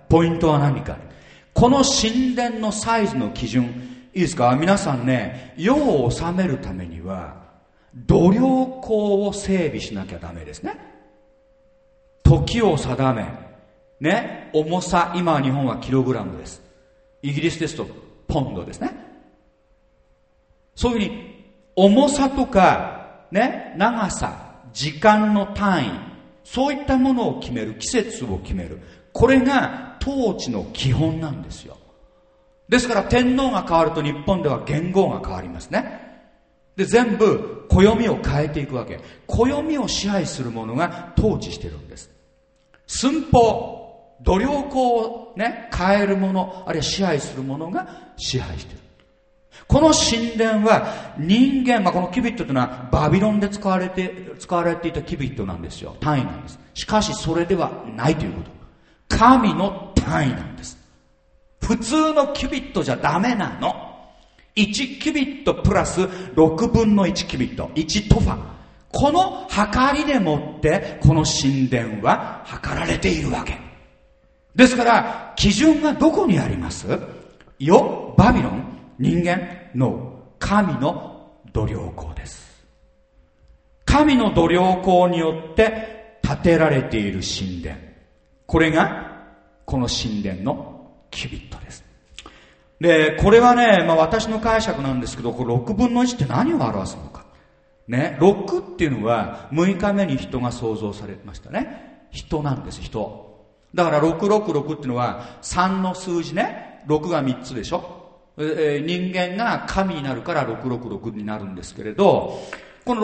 ポイントは何か。この神殿のサイズの基準、いいですか？皆さんね、世を治めるためには、度量衡を整備しなきゃダメですね。時を定め、ね、重さ、今日本はキログラムです。イギリスですとポンドですね。そういうふうに、重さとか、ね、長さ、時間の単位、そういったものを決める、季節を決める。これが統治の基本なんですよ。ですから天皇が変わると日本では元号が変わりますね。で、全部暦を変えていくわけ。暦を支配するものが統治してるんです。寸法、度量衡をね、変えるもの、あるいは支配するものが支配してる。この神殿は人間、このキュビットというのはバビロンで使われていたキュビットなんですよ。単位なんです。しかしそれではないということ。神の単位なんです。普通のキュビットじゃダメなの。1キュビットプラス6分の1キュビット、1トファ。この測りでもってこの神殿は測られているわけですから、基準がどこにあります？よ、バビロン、人間の神の度量衡です。神の度量衡によって建てられている神殿、これがこの神殿のキュビットです。で、これはね、私の解釈なんですけど、これ6分の1って何を表すのかね。6っていうのは6日目に人が創造されましたね。人なんです。人だから666っていうのは3の数字ね。6が3つでしょ。人間が神になるから666になるんですけれど、この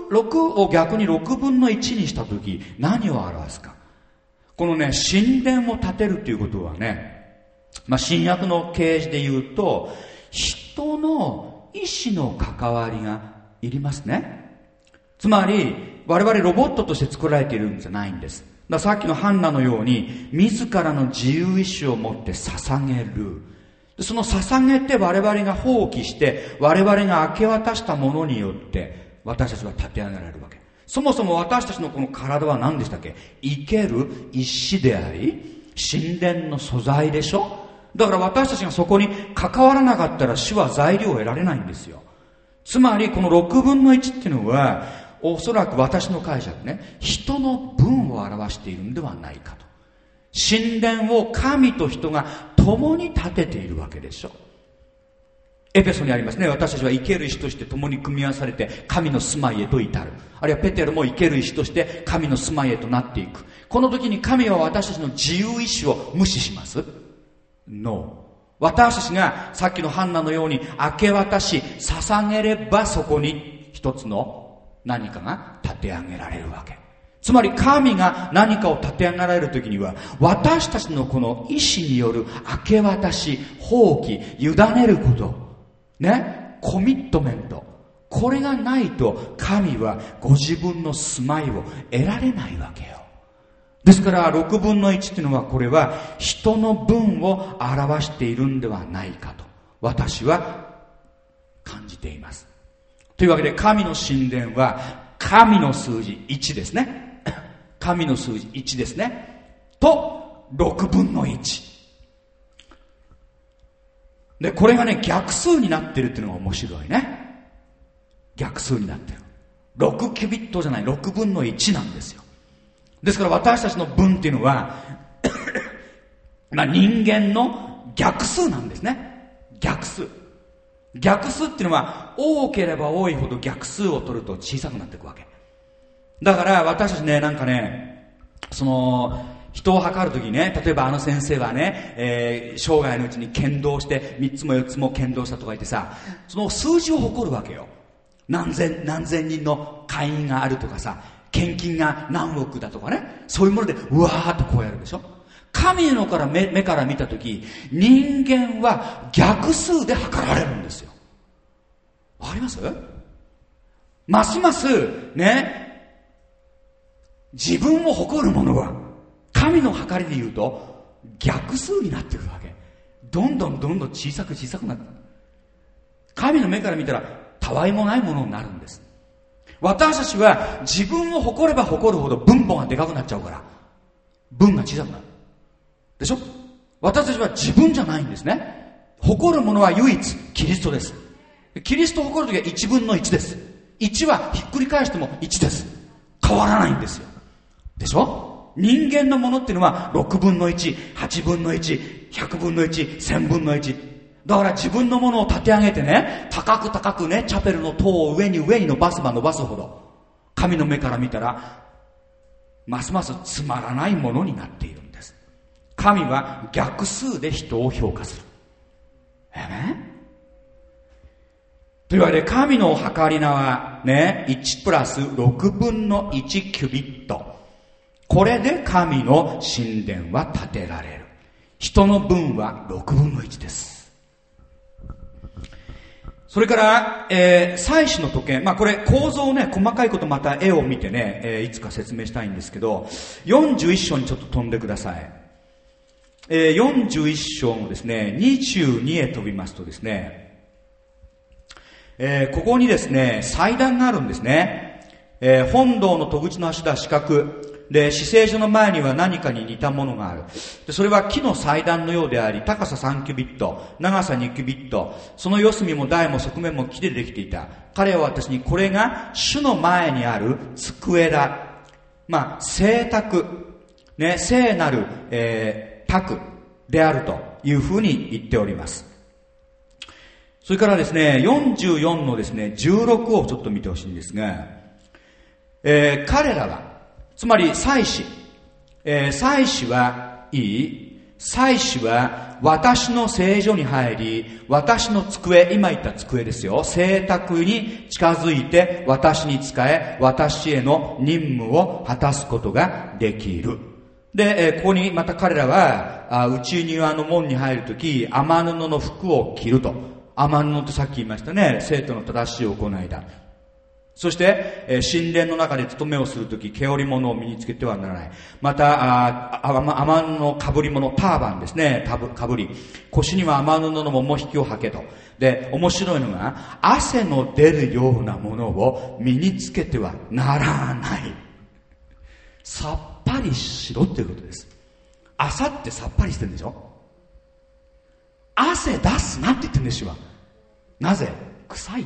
6を逆に6分の1にしたとき何を表すか。このね、神殿を建てるということはね、新約の啓示で言うと、人の意志の関わりがいりますね。つまり我々ロボットとして作られているんじゃないんです。だからさっきのハンナのように自らの自由意志を持って捧げる。その捧げて我々が放棄して我々が明け渡したものによって私たちは立て上げられるわけ。そもそも私たちのこの体は何でしたっけ？生ける一子であり神殿の素材でしょ。だから私たちがそこに関わらなかったら主は材料を得られないんですよ。つまりこの6分の1っていうのはおそらく私の解釈ね、人の分を表しているんではないかと。神殿を神と人が共に建てているわけでしょ。エペソにありますね。私たちは生ける石として共に組み合わされて神の住まいへと至る。あるいはペテロも生ける石として神の住まいへとなっていく。この時に神は私たちの自由意志を無視します？ No。 私たちがさっきのハンナのように明け渡し捧げれば、そこに一つの何かが立て上げられるわけ。つまり神が何かを立て上げられるときには、私たちのこの意志による明け渡し、放棄、委ねることね、コミットメント、これがないと神はご自分の住まいを得られないわけよ。ですから6分の1っていうのは、これは人の分を表しているんではないかと私は感じています。というわけで神の神殿は神の数字1ですね。神の数字1ですね。と6分の1で、これがね逆数になってるっていうのが面白いね。逆数になってる。6キュビットじゃない、6分の1なんですよ。ですから私たちの分っていうのは人間の逆数なんですね。逆数っていうのは多ければ多いほど逆数を取ると小さくなっていくわけだから、私たちね、なんかね、その人を測るときにね、例えばあの先生はね、生涯のうちに剣道して3つも4つも剣道したとか言ってさ、その数字を誇るわけよ。何千人の会員があるとかさ、献金が何億だとかね、そういうものでうわーっとこうやるでしょ。神の目から見たとき、人間は逆数で測られるんですよ。わかります？ますますね、自分を誇るものは神の計りで言うと逆数になってくるわけ。どんどん小さくなって、神の目から見たらたわいもないものになるんです。私たちは自分を誇れば誇るほど分母がでかくなっちゃうから、分が小さくなるでしょ。私たちは自分じゃないんですね。誇るものは唯一キリストです。キリストを誇るときは1分の1です。1はひっくり返しても1です。変わらないんですよ。でしょ。人間のものっていうのは6分の1、8分の1、100分の1、1000分の1。だから自分のものを立て上げてね、高く高くね、チャペルの塔を上に上に伸ばせば伸ばすほど、神の目から見たらますますつまらないものになっているんです。神は逆数で人を評価する。というわけで、神の計り名はね、1プラス6分の1キュビット。これで神の神殿は建てられる。人の分は6分の1です。それから、祭司の時計。これ構造をね、細かいことまた絵を見てね、いつか説明したいんですけど、41章にちょっと飛んでください。41章のですね、22へ飛びますとですね、ここにですね、祭壇があるんですね。本堂の戸口の柱は四角。で、至聖所の前には何かに似たものがある。で、それは木の祭壇のようであり、高さ3キュビット、長さ2キュビット、その四隅も台も側面も木でできていた。彼は私に、これが主の前にある机だ。聖卓、ね、聖なる、卓であるというふうに言っております。それからですね、44のですね、16をちょっと見てほしいんですが、彼らは、つまり祭司、祭司は私の聖所に入り、私の机、今言った机ですよ、聖卓に近づいて私に仕え、私への任務を果たすことができる。で、ここにまた彼らは内庭の門に入るとき、雨布の服を着ると。雨布ってさっき言いましたね、生徒の正しい行いだ。そして、神殿の中で務めをするとき、毛織物を身につけてはならない。また、雨布の被り物、ターバンですね、被り。腰には雨布の桃引きを履けと。で、面白いのが、汗の出るようなものを身につけてはならない。さっぱりしろっていうことです。朝ってさっぱりしてるんでしょ。汗出すなって言ってるんですよ。なぜ？臭いって。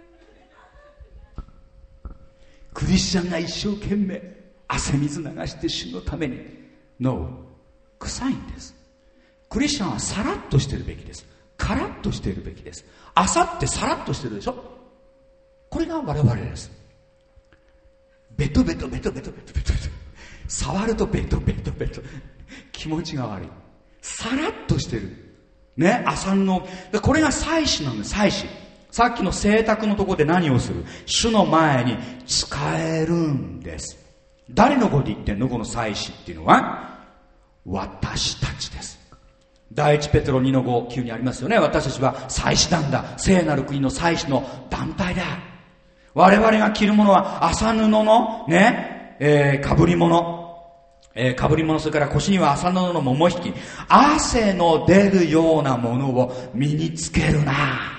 クリスチャンが一生懸命汗水流して主のために No、 臭いんです。クリスチャンはさらっとしてるべきです。カラッとしているべきです。朝ってさらっとしてるでしょ。これが我々です。ベトベトベトベトベトベトベト、触るとベトベトベト、気持ちが悪い。さらっとしてるね、朝の。これが祭司なんです。祭司、さっきの聖卓のところで何をする？主の前に仕えるんです。誰のこと言ってんの？この祭司っていうのは私たちです。第一ペテロ2の5、9にありますよね。私たちは祭司団だ。聖なる国の祭司の団体だ。我々が着るものは麻布のね、被り物、被り物、それから腰には麻布の桃引き。汗の出るようなものを身につけるな。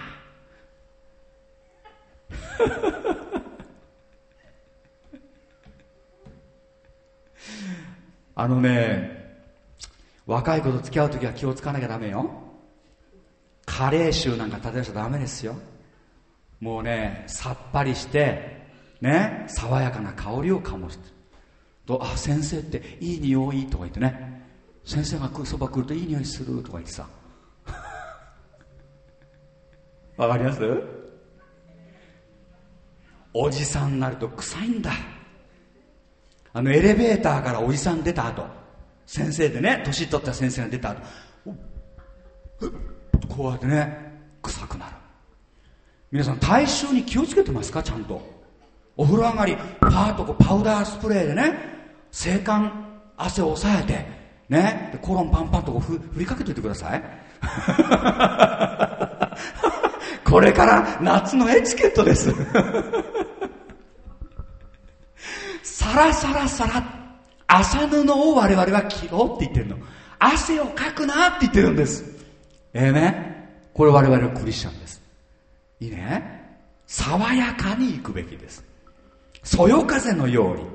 若い子と付き合うときは気をつかなきゃダメよ。加齢臭なんか立てちゃダメですよ。もうね、さっぱりしてね、爽やかな香りを醸してと、先生っていい匂いとか言ってね、先生がそば来るといい匂いするとか言ってさわかります？おじさんになると臭いんだ。エレベーターからおじさん出た後、先生でね、年取った先生が出た後、こうやってね、臭くなる。皆さん体臭に気をつけてますか？ちゃんとお風呂上がりパーッとパウダースプレーでね、制汗汗を抑えてね、でコロンパンパンと振りかけておいてくださいこれから夏のエチケットですサラサラサラ、麻布を我々は着ろって言ってるの。汗をかくなって言ってるんです。これ我々のクリスチャンです。いいね。 爽やかに行くべきです。そよ風のように。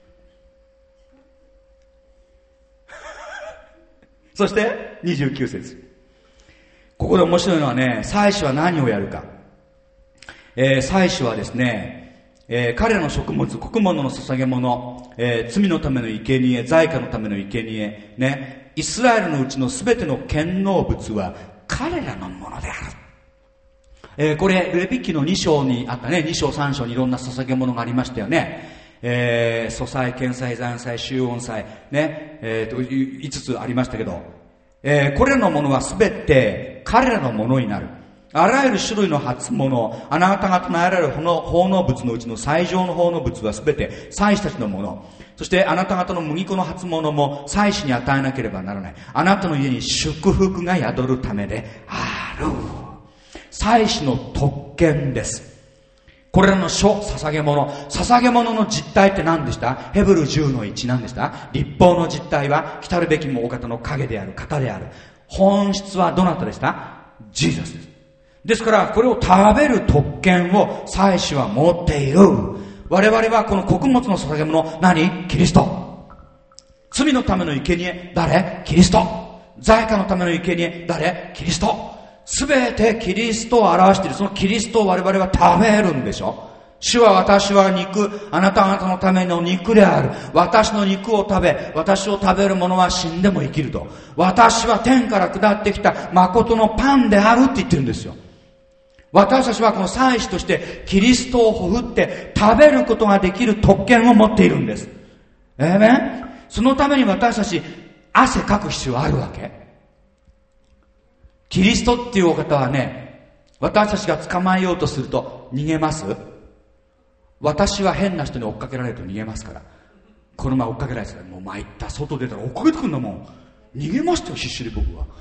そして29節。ここで面白いのはね、祭司は何をやるか。祭司はですね、彼らの食物、穀物の捧げ物、罪のための生贄、罪過のための生贄、ね、イスラエルのうちのすべての献納物は彼らのものである。これレビ記の2章にあったね、2章3章にいろんな捧げ物がありましたよね。素祭、献祭、残祭、集音祭ね、5つありましたけど、これらのものはすべて彼らのものになる。あらゆる種類の初物、あなた方のあらゆる奉納物のうちの最上の奉納物はすべて祭司たちのもの。そしてあなた方の麦粉の初物も祭司に与えなければならない。あなたの家に祝福が宿るためである。祭司の特権です。これらの捧げ物の実態って何でした？ヘブル10の1何でした？律法の実態は来たるべきもお方の影である、方である。本質はどなたでした？ジーザスです。ですからこれを食べる特権を祭司は持っている。我々はこの穀物の捧げ物、何？キリスト。罪のための生贄、誰？キリスト。罪過のための生贄、誰？キリスト。すべてキリストを表している。そのキリストを我々は食べるんでしょ。主は私は肉、あなた方のための肉である。私の肉を食べ、私を食べる者は死んでも生きると。私は天から下ってきた誠のパンであるって言ってるんですよ。私たちはこの祭司としてキリストをほふって食べることができる特権を持っているんです。そのために私たち汗かく必要あるわけ。キリストっていうお方はね、私たちが捕まえようとすると逃げます？私は変な人に追っかけられると逃げますから。この前追っかけられてたら、もう参った、外出たら追っかけてくるんだもん。逃げましたよ、必死で僕は。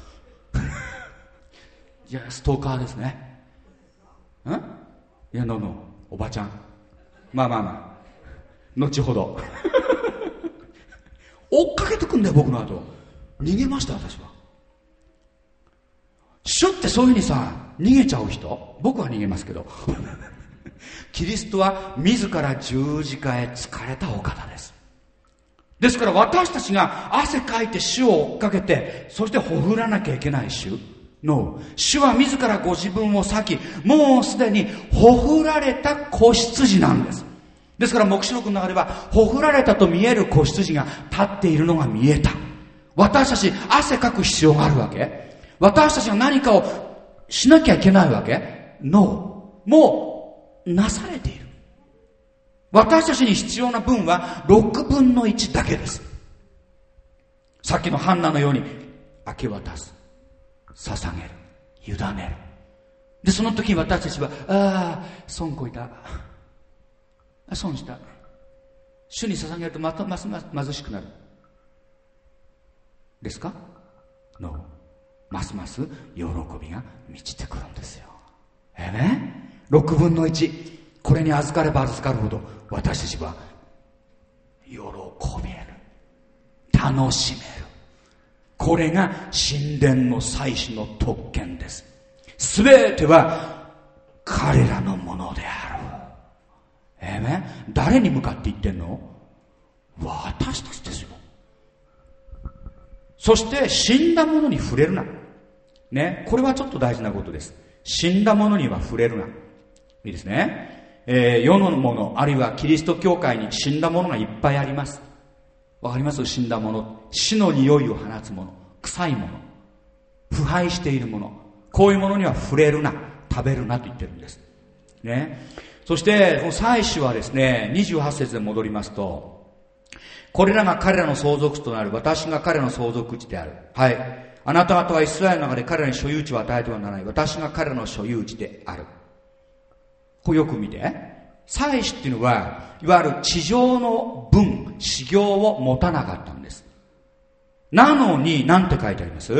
いや、ストーカーですね。いや、おばちゃん。まあ。後ほど。追っかけてくんだよ、僕の後。逃げました、私は。主ってそういうふうにさ、逃げちゃう人？僕は逃げますけど。キリストは自ら十字架へ疲れたお方です。ですから私たちが汗かいて主を追っかけて、そしてほふらなきゃいけない主は自らご自分を裂き、もうすでにほふられた子羊なんです。ですから黙示録の中では、ほふられたと見える子羊が立っているのが見えた。私たち汗かく必要があるわけ？私たちが何かをしなきゃいけないわけ？もうなされている。私たちに必要な分は6分の1だけです。さっきのハンナのように明け渡す、捧げる、委ねる。でその時に私たちは損こいた、損した、主に捧げるとます貧しくなるですか？ますます喜びが満ちてくるんですよ。6分の1、これに預かれば預かるほど私たちは喜べる、楽しめる。これが神殿の祭司の特権です。すべては彼らのものである。誰に向かって言ってんの？私たちですよ。そして死んだものに触れるな。これはちょっと大事なことです。死んだものには触れるな。いいですね。世のもの、あるいはキリスト教会に死んだものがいっぱいあります。わかります？死んだもの。死の匂いを放つもの。臭いもの。腐敗しているもの。こういうものには触れるな。食べるなと言ってるんです。そして、この祭司はですね、28節で戻りますと、これらが彼らの相続地となる。私が彼らの相続地である。あなた方はイスラエルの中で彼らに所有地を与えてはならない。私が彼らの所有地である。これよく見て。祭司っていうのは、いわゆる地上の分、修行を持たなかったんです。なのに、なんて書いてあります？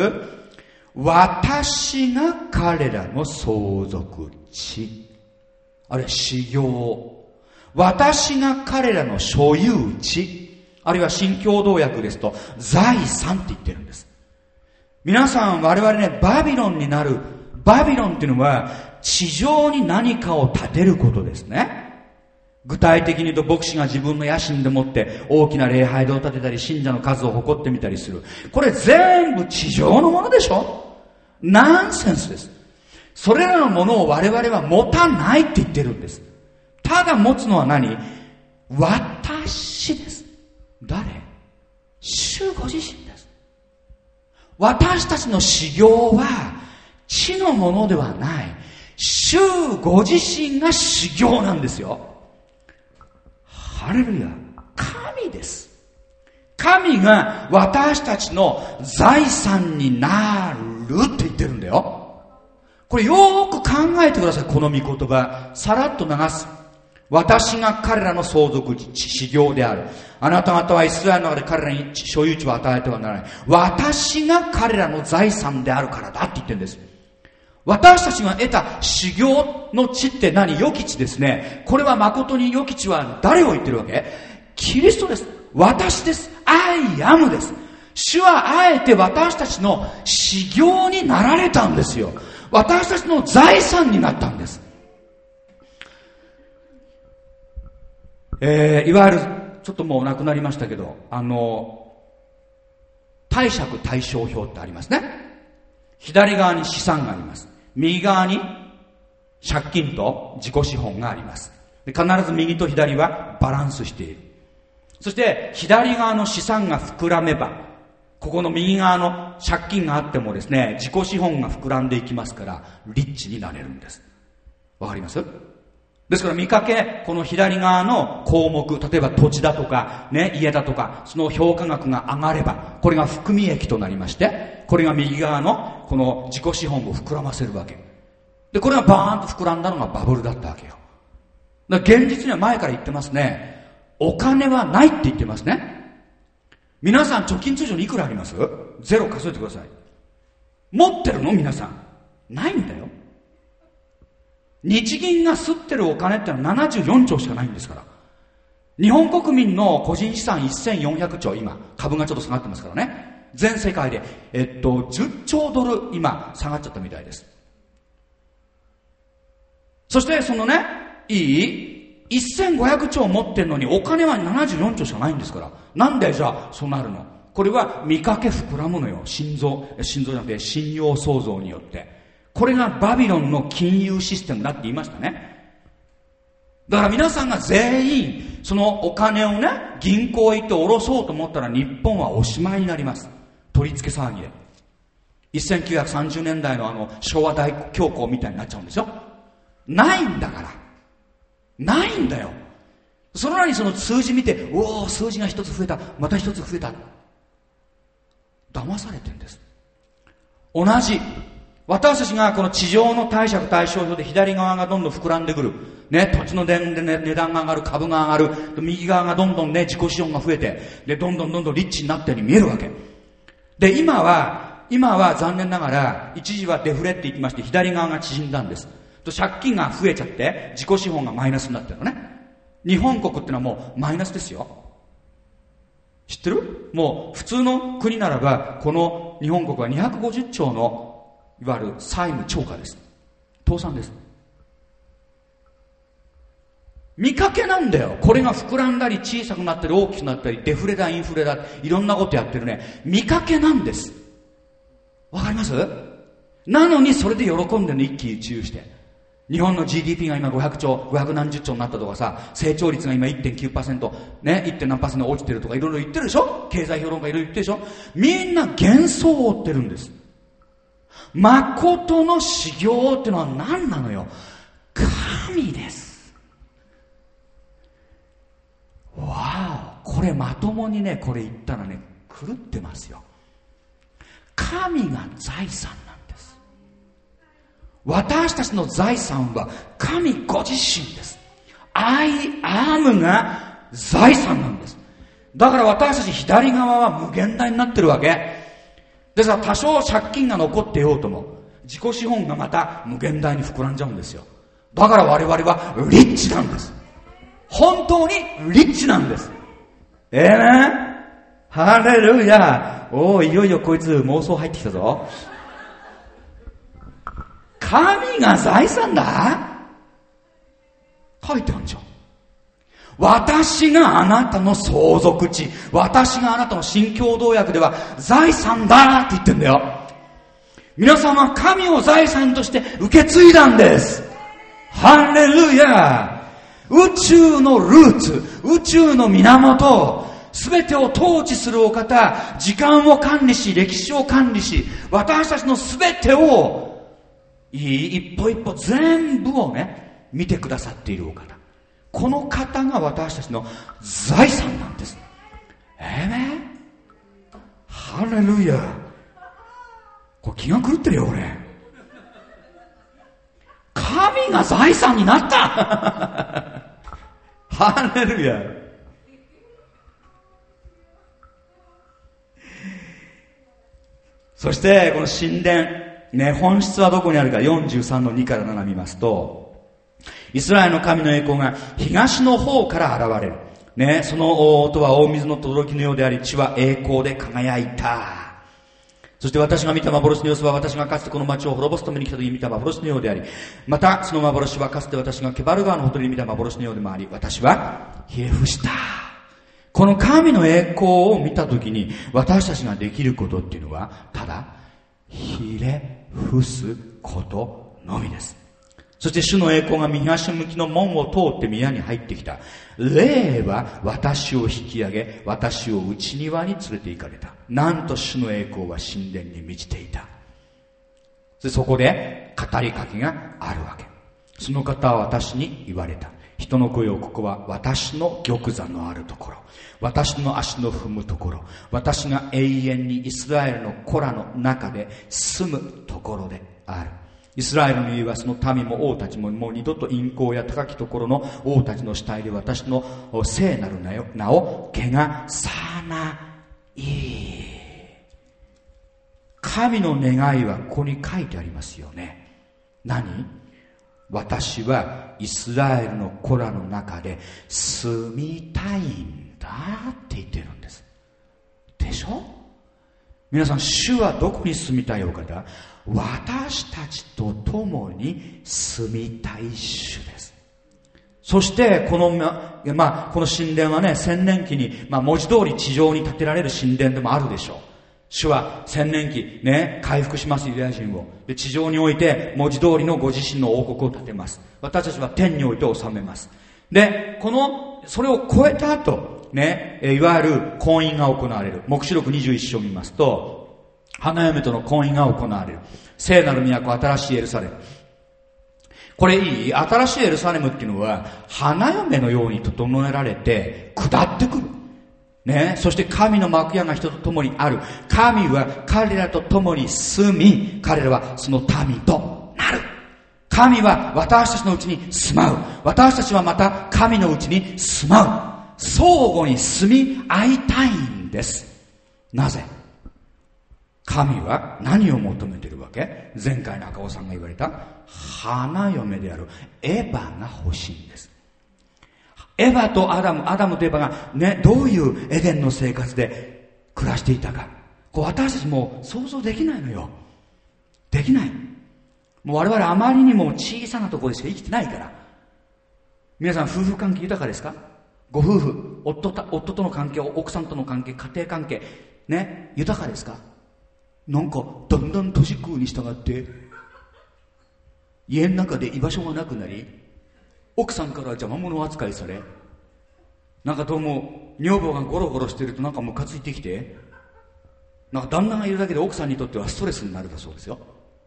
私が彼らの相続地。あるいは修行。私が彼らの所有地。あるいは新共同訳ですと、財産って言ってるんです。皆さん、我々ね、バビロンになる。バビロンっていうのは、 地上に何かを建てることですね。具体的に言うと、牧師が自分の野心でもって大きな礼拝堂を建てたり、信者の数を誇ってみたりする。これ全部地上のものでしょ。ナンセンスです。それらのものを我々は持たないって言ってるんです。ただ持つのは何？私です。誰？主ご自身です。私たちの修行は地のものではない。主ご自身が修行なんですよ。ハレルヤ。神です。神が私たちの財産になるって言ってるんだよ。これよーく考えてください。この御言葉さらっと流す。私が彼らの相続地、修行である。あなた方はイスラエルの中で彼らに所有地を与えてはならない。私が彼らの財産であるからだって言ってるんです。私たちが得た修行の地って何？良き地ですね。これは誠に良き地は誰を言ってるわけ？キリストです。私です。I am です。主はあえて私たちの修行になられたんですよ。私たちの財産になったんです。いわゆるちょっともうなくなりましたけど、貸借対照表ってありますね。左側に資産があります。右側に借金と自己資本があります。で、必ず右と左はバランスしている。そして左側の資産が膨らめば、ここの右側の借金があってもですね、自己資本が膨らんでいきますから、リッチになれるんです。わかります？ですから見かけ、この左側の項目、例えば土地だとか、ね、家だとか、その評価額が上がれば、これが含み益となりまして、これが右側のこの自己資本を膨らませるわけ。で、これがバーンと膨らんだのがバブルだったわけよ。だから現実には前から言ってますね。お金はないって言ってますね。皆さん貯金通常にいくらあります？ゼロ数えてください。持ってるの？皆さん。ないんだよ。日銀が吸ってるお金ってのは74兆しかないんですから。日本国民の個人資産1400兆、今株がちょっと下がってますからね。全世界で10兆ドル今下がっちゃったみたいです。そしてそのね、1500兆持ってるのにお金は74兆しかないんですから。なんでじゃあそうなるの？これは見かけ膨らむのよ。心臓じゃなくて信用創造によって。これがバビロンの金融システムだって言いましたね。だから皆さんが全員そのお金をね、銀行へ行って下ろそうと思ったら日本はおしまいになります。取り付け騒ぎで1930年代の昭和大恐慌みたいになっちゃうんですよ。ないんだから。ないんだよ。その間にその数字見て、おお、数字が一つ増えた、また一つ増えた。騙されてるんです。同じ私たちがこの地上の貸借対照表で左側がどんどん膨らんでくる。ね、土地の値段が上がる、株が上がる。右側がどんどんね、自己資本が増えて、で、どんどんリッチになったように見えるわけ。で、今は残念ながら、一時はデフレって言ってまして、左側が縮んだんです。と借金が増えちゃって、自己資本がマイナスになってるのね。日本国ってのはもうマイナスですよ。知ってる？もう普通の国ならば、この日本国は250兆のいわゆる債務超過です。倒産です。見かけなんだよ。これが膨らんだり小さくなったり大きくなったり、デフレだインフレだ、いろんなことやってるね。見かけなんです。わかります？なのにそれで喜んでるの、一喜一憂して。日本の GDP が今500兆、500何十兆になったとかさ、成長率が今 1.9%、ね、1. 何%落ちてるとかいろいろ言ってるでしょ？経済評論家いろいろ言ってるでしょ？みんな幻想を追ってるんです。誠の修行ってのは何なのよ？神です。わお、これまともにね、これ言ったらね、狂ってますよ。神が財産なんです。私たちの財産は神ご自身です。I am が財産なんです。だから私たち左側は無限大になってるわけ。ですから多少借金が残っていようとも自己資本がまた無限大に膨らんじゃうんですよ。だから我々はリッチなんです。本当にリッチなんです。ハレルヤ。おー、いよいよこいつ妄想入ってきたぞ。 神が財産だ？書いてあるじゃん。私があなたの相続地、私があなたの新共同訳では財産だって言ってんだよ。皆さんは神を財産として受け継いだんです。ハレルヤ。宇宙のルーツ、宇宙の源、すべてを統治するお方、時間を管理し、歴史を管理し、私たちのすべてを一歩一歩全部をね、見てくださっているお方。この方が私たちの財産なんです。ハレルヤ。これ気が狂ってるよ俺。神が財産になったハレルヤ。そしてこの神殿、ね、本質はどこにあるか。43の2から7見ますと、イスラエルの神の栄光が東の方から現れる。ね、その音は大水の轟きのようであり、地は栄光で輝いた。そして私が見た幻の様子は、私がかつてこの町を滅ぼすために来た時に見た幻のようであり、またその幻はかつて私がケバル川のほとりに見た幻のようでもあり、私はひれ伏した。この神の栄光を見た時に私たちができることっていうのは、ただひれ伏すことのみです。そして主の栄光が東向きの門を通って宮に入ってきた。霊は私を引き上げ、私を内庭に連れて行かれた。なんと主の栄光は神殿に満ちていた。そこで語りかけがあるわけ。その方は私に言われた。人の子よ、ここは私の玉座のあるところ、私の足の踏むところ、私が永遠にイスラエルの子らの中で住むところである。イスラエルの言いはその民も王たちももう二度と陰行や高きところの王たちの死体で私の聖なる名を汚さない。神の願いはここに書いてありますよね。何？私はイスラエルの子らの中で住みたいんだって言ってるんです。でしょ？皆さん、主はどこに住みたいお方？私たちと共に住みたい主です。そしてこの神殿はね、千年期に、文字通り地上に建てられる神殿でもあるでしょう。主は千年期ね、回復します、ユダヤ人を。で、地上において文字通りのご自身の王国を建てます。私たちは天において治めます。で、それを超えた後ね、いわゆる婚姻が行われる。黙示録21章を見ますと、花嫁との婚姻が行われる。聖なる都、新しいエルサレム。これいい？新しいエルサレムっていうのは花嫁のように整えられて下ってくるね。そして神の幕屋が人と共にある。神は彼らと共に住み、彼らはその民となる。神は私たちのうちに住まう。私たちはまた神のうちに住まう。相互に住み合いたいんです。なぜ？神は何を求めているわけ？前回中尾さんが言われた花嫁であるエヴァが欲しいんです。エヴァとアダムとエヴァがね、どういうエデンの生活で暮らしていたか、私たちも想像できないのよ。できない。もう我々あまりにも小さなところでしか生きてないから。皆さん、夫婦関係豊かですか？ご夫婦、夫との関係、奥さんとの関係、家庭関係ね、豊かですか？なんかだんだん年食うに従って家の中で居場所がなくなり、奥さんから邪魔者扱いされ、なんかどうも女房がゴロゴロしてるとなんかムカついてきて、なんか旦那がいるだけで奥さんにとってはストレスになるだそうですよ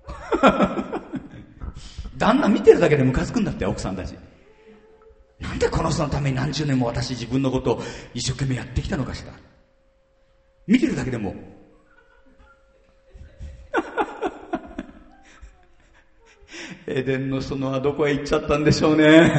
旦那見てるだけでムカつくんだって奥さんたち。なんでこの人のために何十年も私自分のことを一生懸命やってきたのかしら。見てるだけでもエデンの園はどこへ行っちゃったんでしょうね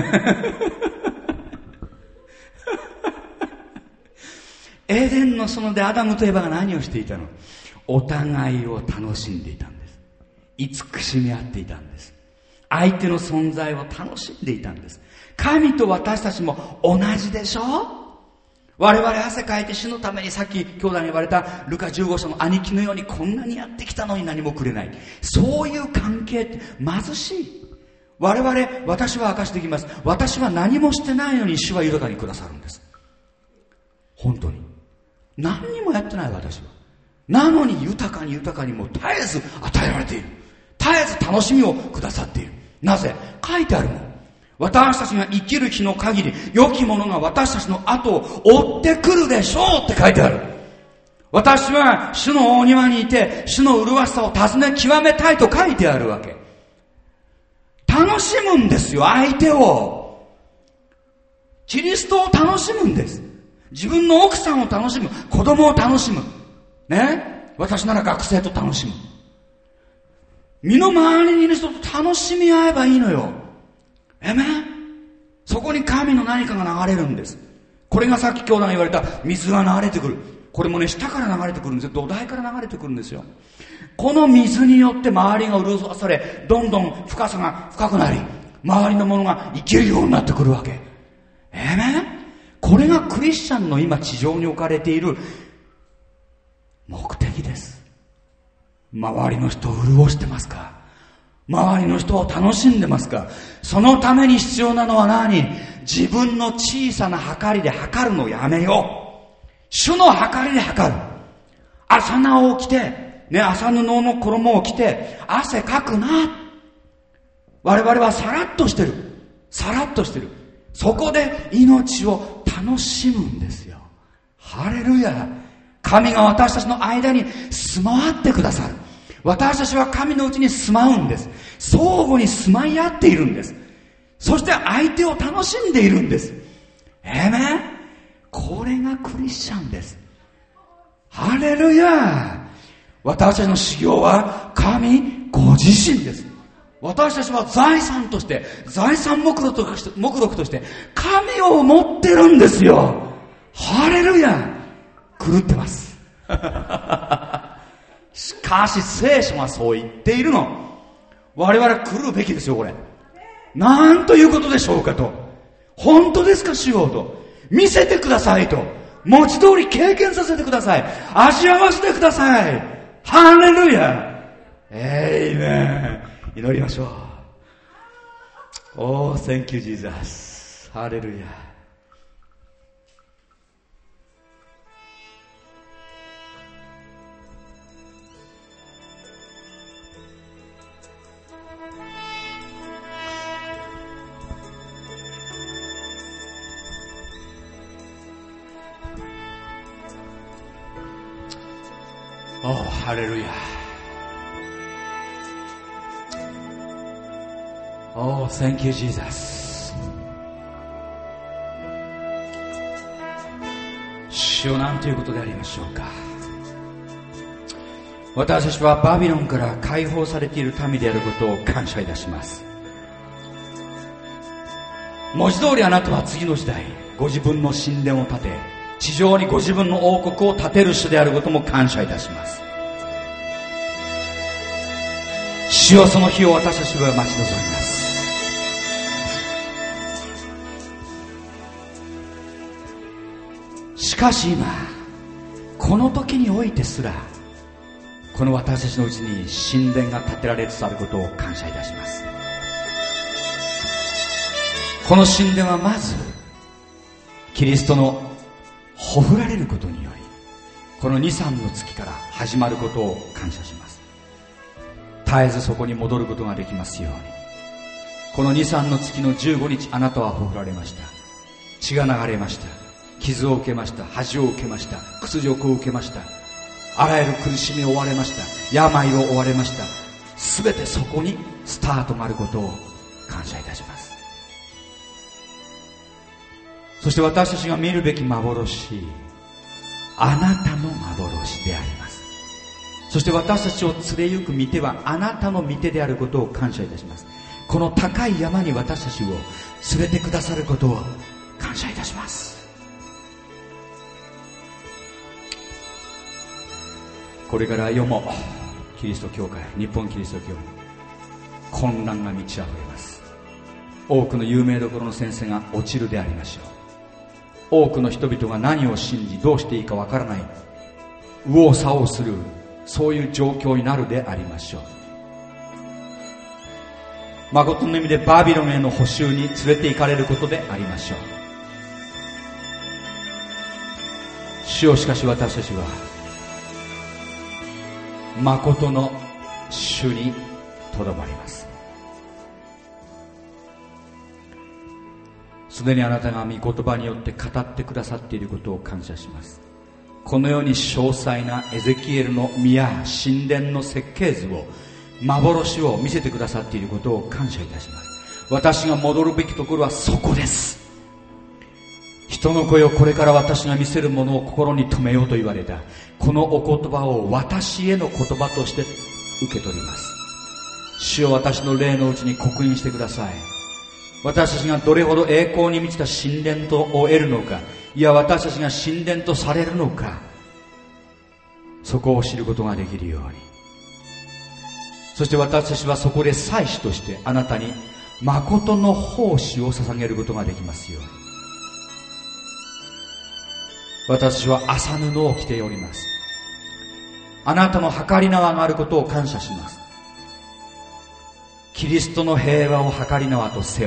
エデンの園でアダムとエヴァが何をしていたの？お互いを楽しんでいたんです。慈しみ合っていたんです。相手の存在を楽しんでいたんです。神と私たちも同じでしょ？ 我々汗かいて死のために、さっき兄弟に言われたルカ15章の兄貴のようにこんなにやってきたのに何もくれない。そういう関係って貧しい。私は明かしてきます。私は何もしてないのに主は豊かにくださるんです。本当に。何にもやってない私は。なのに豊かにもう絶えず与えられている。絶えず楽しみをくださっている。なぜ？書いてあるもん。私たちが生きる日の限り、良きものが私たちの後を追ってくるでしょうって書いてある。私は主の大庭にいて、主の麗しさを尋ね極めたいと書いてあるわけ。楽しむんですよ、相手を。キリストを楽しむんです。自分の奥さんを楽しむ。子供を楽しむ。ね。私なら学生と楽しむ。身の回りにいる人と楽しみ合えばいいのよ。そこに神の何かが流れるんです。これがさっき兄弟が言われた水が流れてくる。これもね、下から流れてくるんですよ。土台から流れてくるんですよ。この水によって周りが潤され、どんどん深さが深くなり、周りのものが生きるようになってくるわけ。これがクリスチャンの今地上に置かれている目的です。周りの人を潤してますか？周りの人を楽しんでますか？そのために必要なのは何？自分の小さな計りで測るのをやめよう。主の計りで測る。朝菜を着て、朝布の衣を着て、汗かくな。我々はさらっとしてる。そこで命を楽しむんですよ。ハレルヤ。神が私たちの間に住まわってくださる。私たちは神のうちに住まうんです。相互に住まい合っているんです。そして相手を楽しんでいるんです。これがクリスチャンです。ハレルヤ。私たちの修行は神ご自身です。私たちは財産として、財産目録として神を持ってるんですよ。ハレルヤ。狂ってますしかし聖書はそう言っているの。我々は狂うべきですよ。これなんということでしょうかと。本当ですか主よと。見せてくださいと。文字通り経験させてください。味わわせてください。ハレルヤ。エイメン。祈りましょう。Oh, thank you, Jesus. ハレルヤ。Oh, ハレルヤ。Oh, thank you, Jesus. 主よ、なんということでありましょうか。私たちはバビロンから解放されている民であることを感謝いたします。文字通りあなたは次の時代、ご自分の神殿を建て、地上にご自分の王国を建てる主であることも感謝いたします。主よ、その日を私たちは待ち望みます。しかし今この時においてすら、この私たちのうちに神殿が建てられつつあることを感謝いたします。この神殿はまずキリストのほふられることにより、この 2,3 の月から始まることを感謝します。絶えずそこに戻ることができますように。この 2,3 の月の15日、あなたはほふられました。血が流れました。傷を受けました。恥を受けました。屈辱を受けました。あらゆる苦しみを負われました。病を負われました。すべてそこにスタートがあることを感謝いたします。そして私たちが見るべき幻、あなたの幻であります。そして私たちを連れ行く御手はあなたの御手であることを感謝いたします。この高い山に私たちを連れてくださることを感謝いたします。これから世もキリスト教会、日本キリスト教会、混乱が満ち溢れます。多くの有名どころの先生が落ちるでありましょう。 多くの人々が何を信じどうしていいかわからない右往左往する、そういう状況になるでありましょう。誠の意味でバビロンへの捕囚に連れて行かれることでありましょう。主よ、しかし私たちは誠の主にとどまります。すでにあなたが御言葉によって語ってくださっていることを感謝します。このように詳細なエゼキエルの宮、神殿の設計図を、幻を見せてくださっていることを感謝いたします。私が戻るべきところはそこです。人の声をこれから私が見せるものを心に留めようと言われたこのお言葉を私への言葉として受け取ります。主を私の霊のうちに刻印してください。私たちがどれほど栄光に満ちた神殿とを得るのか、いや私たちが神殿とされるのか、そこを知ることができるように。そして私たちはそこで祭司としてあなたに誠の奉仕を捧げることができますように。私は麻布を着ております。あなたの計り縄があることを感謝します。キリストの平和を計り縄とせよ。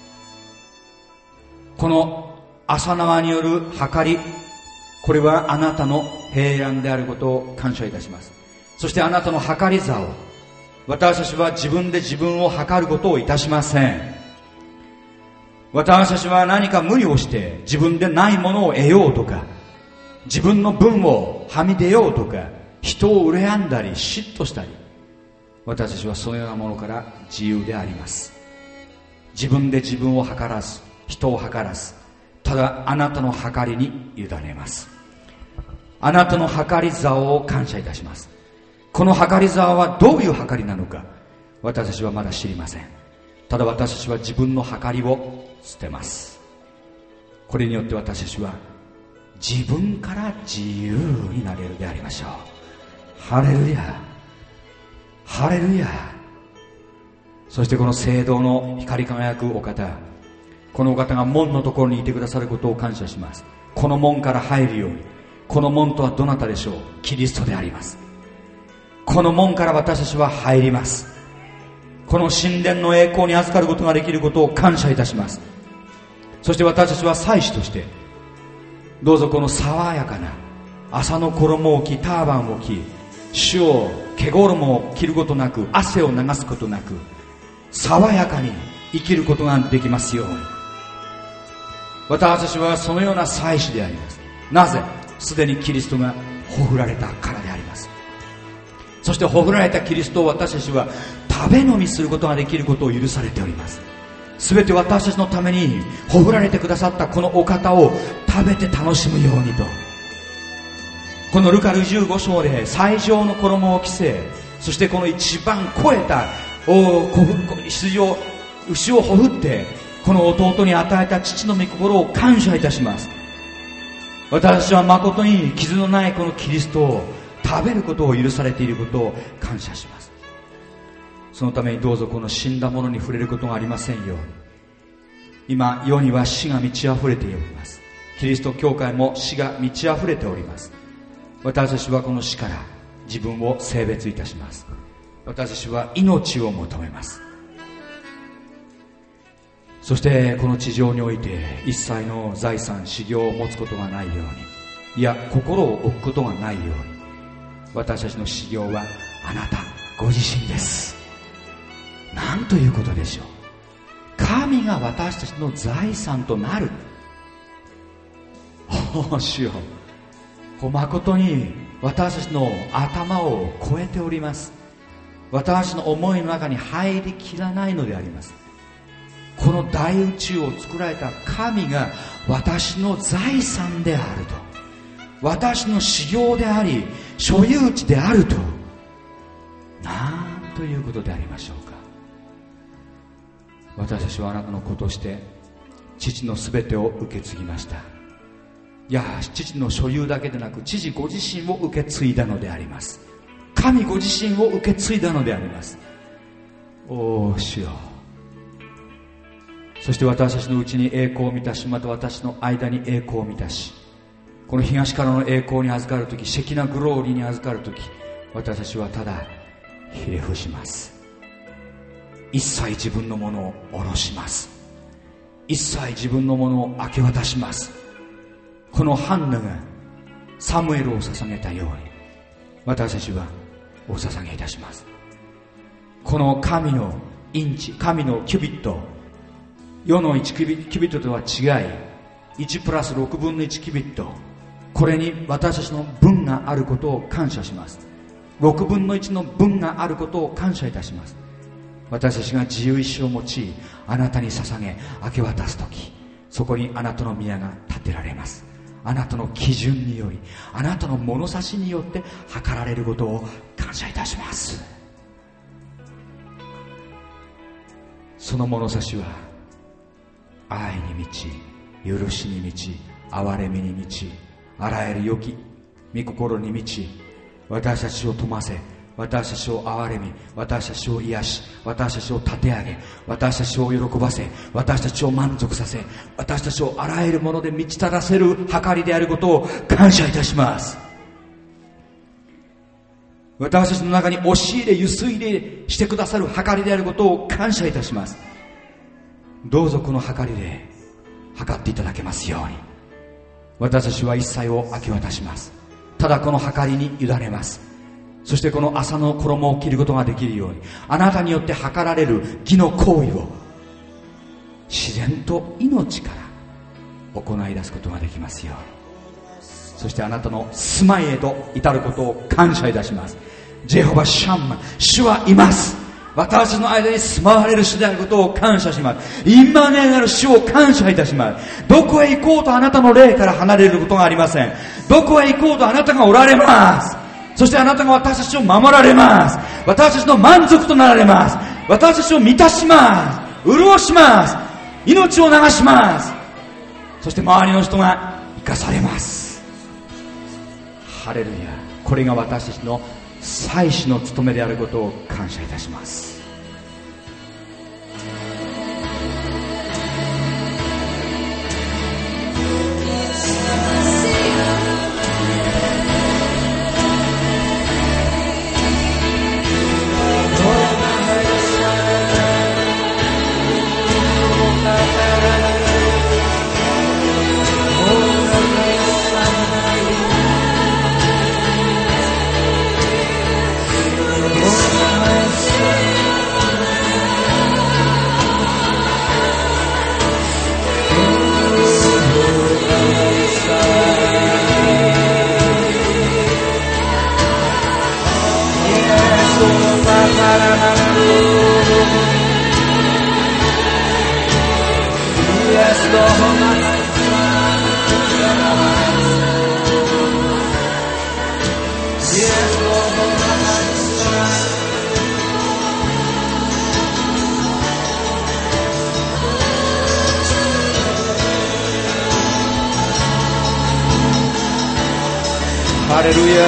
この麻縄による計り、これはあなたの平安であることを感謝いたします。そしてあなたの計り竿、私たちは自分で自分を計ることをいたしません。私たちは何か無理をして自分でないものを得ようとか、自分の分をはみ出ようとか、人を羨んだり嫉妬したり、私たちはそのようなものから自由であります。自分で自分を計らず、人を計らず、ただあなたの計りに委ねます。あなたの計り竿を感謝いたします。この計り竿はどういう計りなのか、私たちはまだ知りません。ただ私たちは自分の計りを捨てます。これによって私たちは自分から自由になれるでありましょう。ハレルヤ、ハレルヤ。そしてこの聖堂の光り輝くお方、このお方が門のところにいてくださることを感謝します。この門から入るように。この門とはどなたでしょう。キリストであります。この門から私たちは入ります。この神殿の栄光に預かることができることを感謝いたします。そして私たちは祭司として、どうぞこの爽やかな麻の衣を着、ターバンを着、主を毛衣を着ることなく、汗を流すことなく、爽やかに生きることができますように。私たちはそのような祭司であります。なぜ？すでにキリストがほふられたからであります。そしてほふられたキリストを私たちは食べ飲みすることができることを許されております。すべて私たちのためにほふられてくださったこのお方を食べて楽しむようにと、このルカ15章で最上の衣を着せ、そしてこの一番肥えた牛をほふって、この弟に与えた父の御心を感謝いたします。私は誠に傷のないこのキリストを食べることを許されていることを感謝します。そのためにどうぞこの死んだものに触れることがありませんように。今世には死が満ち溢れております。キリスト教会も死が満ち溢れております。私たちはこの死から自分を性別いたします。私たちは命を求めます。そしてこの地上において一切の財産、修行を持つことがないように、いや心を置くことがないように、私たちの修行はあなたご自身です。なんということでしょう。神が私たちの財産となる。主よ、誠に私たちの頭を超えております。私の思いの中に入りきらないのであります。この大宇宙を作られた神が私の財産であると、私の修行であり所有地であると、なんということでありましょうか。私たちはあなたの子として父のすべてを受け継ぎました。いや、父の所有だけでなく父ご自身を受け継いだのであります。神ご自身を受け継いだのであります。おー、主よ、 そして私たちのうちに栄光を満たし、また私の間に栄光を満たし、この東からの栄光に預かるとき、シェキナグローリーに預かるとき、私たちはただひれ伏します。一切自分のものを下ろします。一切自分のものを明け渡します。このハンナがサムエルを捧げたように、私たちはお捧げいたします。この神のインチ、神のキュビット、世の1キュビットとは違い、1プラス6分の1キュビット、これに私たちの分があることを感謝します。6分の1の分があることを感謝いたします。私たちが自由意志を用い、あなたに捧げ明け渡すとき、そこにあなたの宮が建てられます。あなたの基準により、あなたの物差しによって測られることを感謝いたします。その物差しは愛に満ち、許しに満ち、憐れみに満ち、あらゆる良き御心に満ち、私たちを富ませ、私たちを憐れみ、私たちを癒し、私たちを立て上げ、私たちを喜ばせ、私たちを満足させ、私たちをあらゆるもので満ちたらせる計りであることを感謝いたします。私たちの中に押し入れ、ゆす入れしてくださる計りであることを感謝いたします。どうぞこの計りで計っていただけますように。私たちは一切を明け渡します。ただこの計りに委ねます。そしてこの麻の衣を着ることができるように、あなたによって計られる義の行為を自然と命から行い出すことができますように。そしてあなたの住まいへと至ることを感謝いたします。ジェホバシャンマ、主はいます。私の間に住まわれる主であることを感謝します。今ねなる主を感謝いたします。どこへ行こうとあなたの霊から離れることがありません。どこへ行こうとあなたがおられます。そしてあなたが私たちを守られます。私たちの満足となられます。私たちを満たします。潤します。命を流します。そして周りの人が生かされます。ハレルヤ。これが私たちの祭司の務めであることを感謝いたします。ハレルヤ。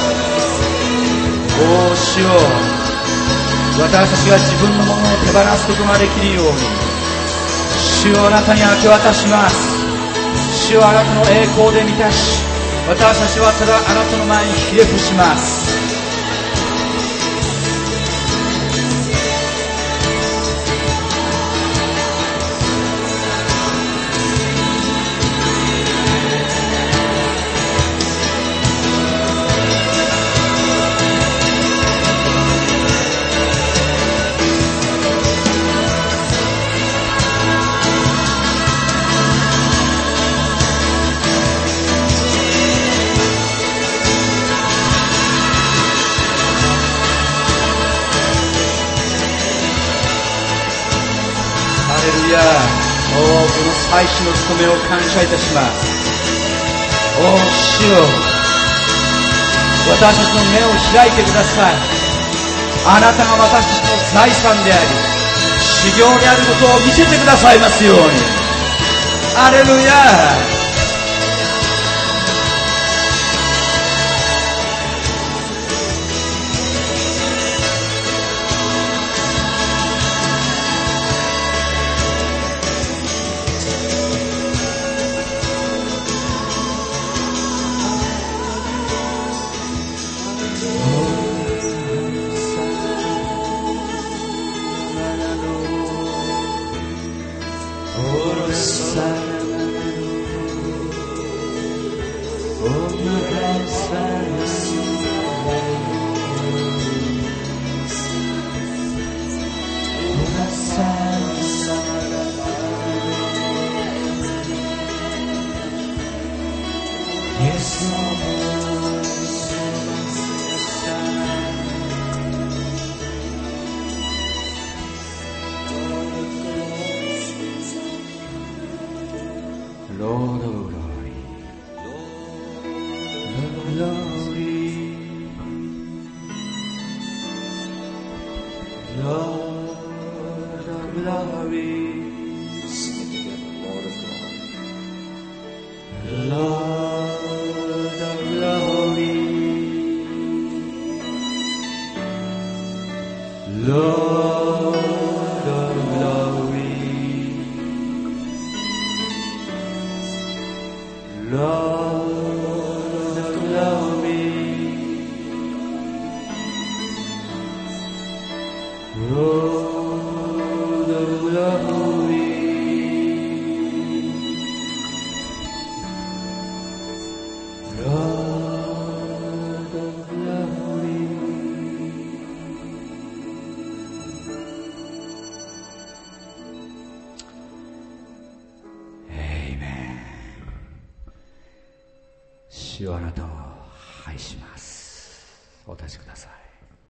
おー主よ、私たちが自分のものを手放すことができるように、主よあなたに明け渡します。主よあなたの栄光で満たし、私たちはただあなたの前にひれ伏します。この祭司の務めを感謝いたします。お主よ、私たちの目を開いてください。あなたが私たちの財産であり修行であることを見せてくださいますように。ハレルヤ。 Lord of glory. Sing it together, Lord of glory. Lord of glory. Lord of glory. Lord of glory. Lord of glory. Lord of glory. Amen. 主はあなたを愛します。お立ちください。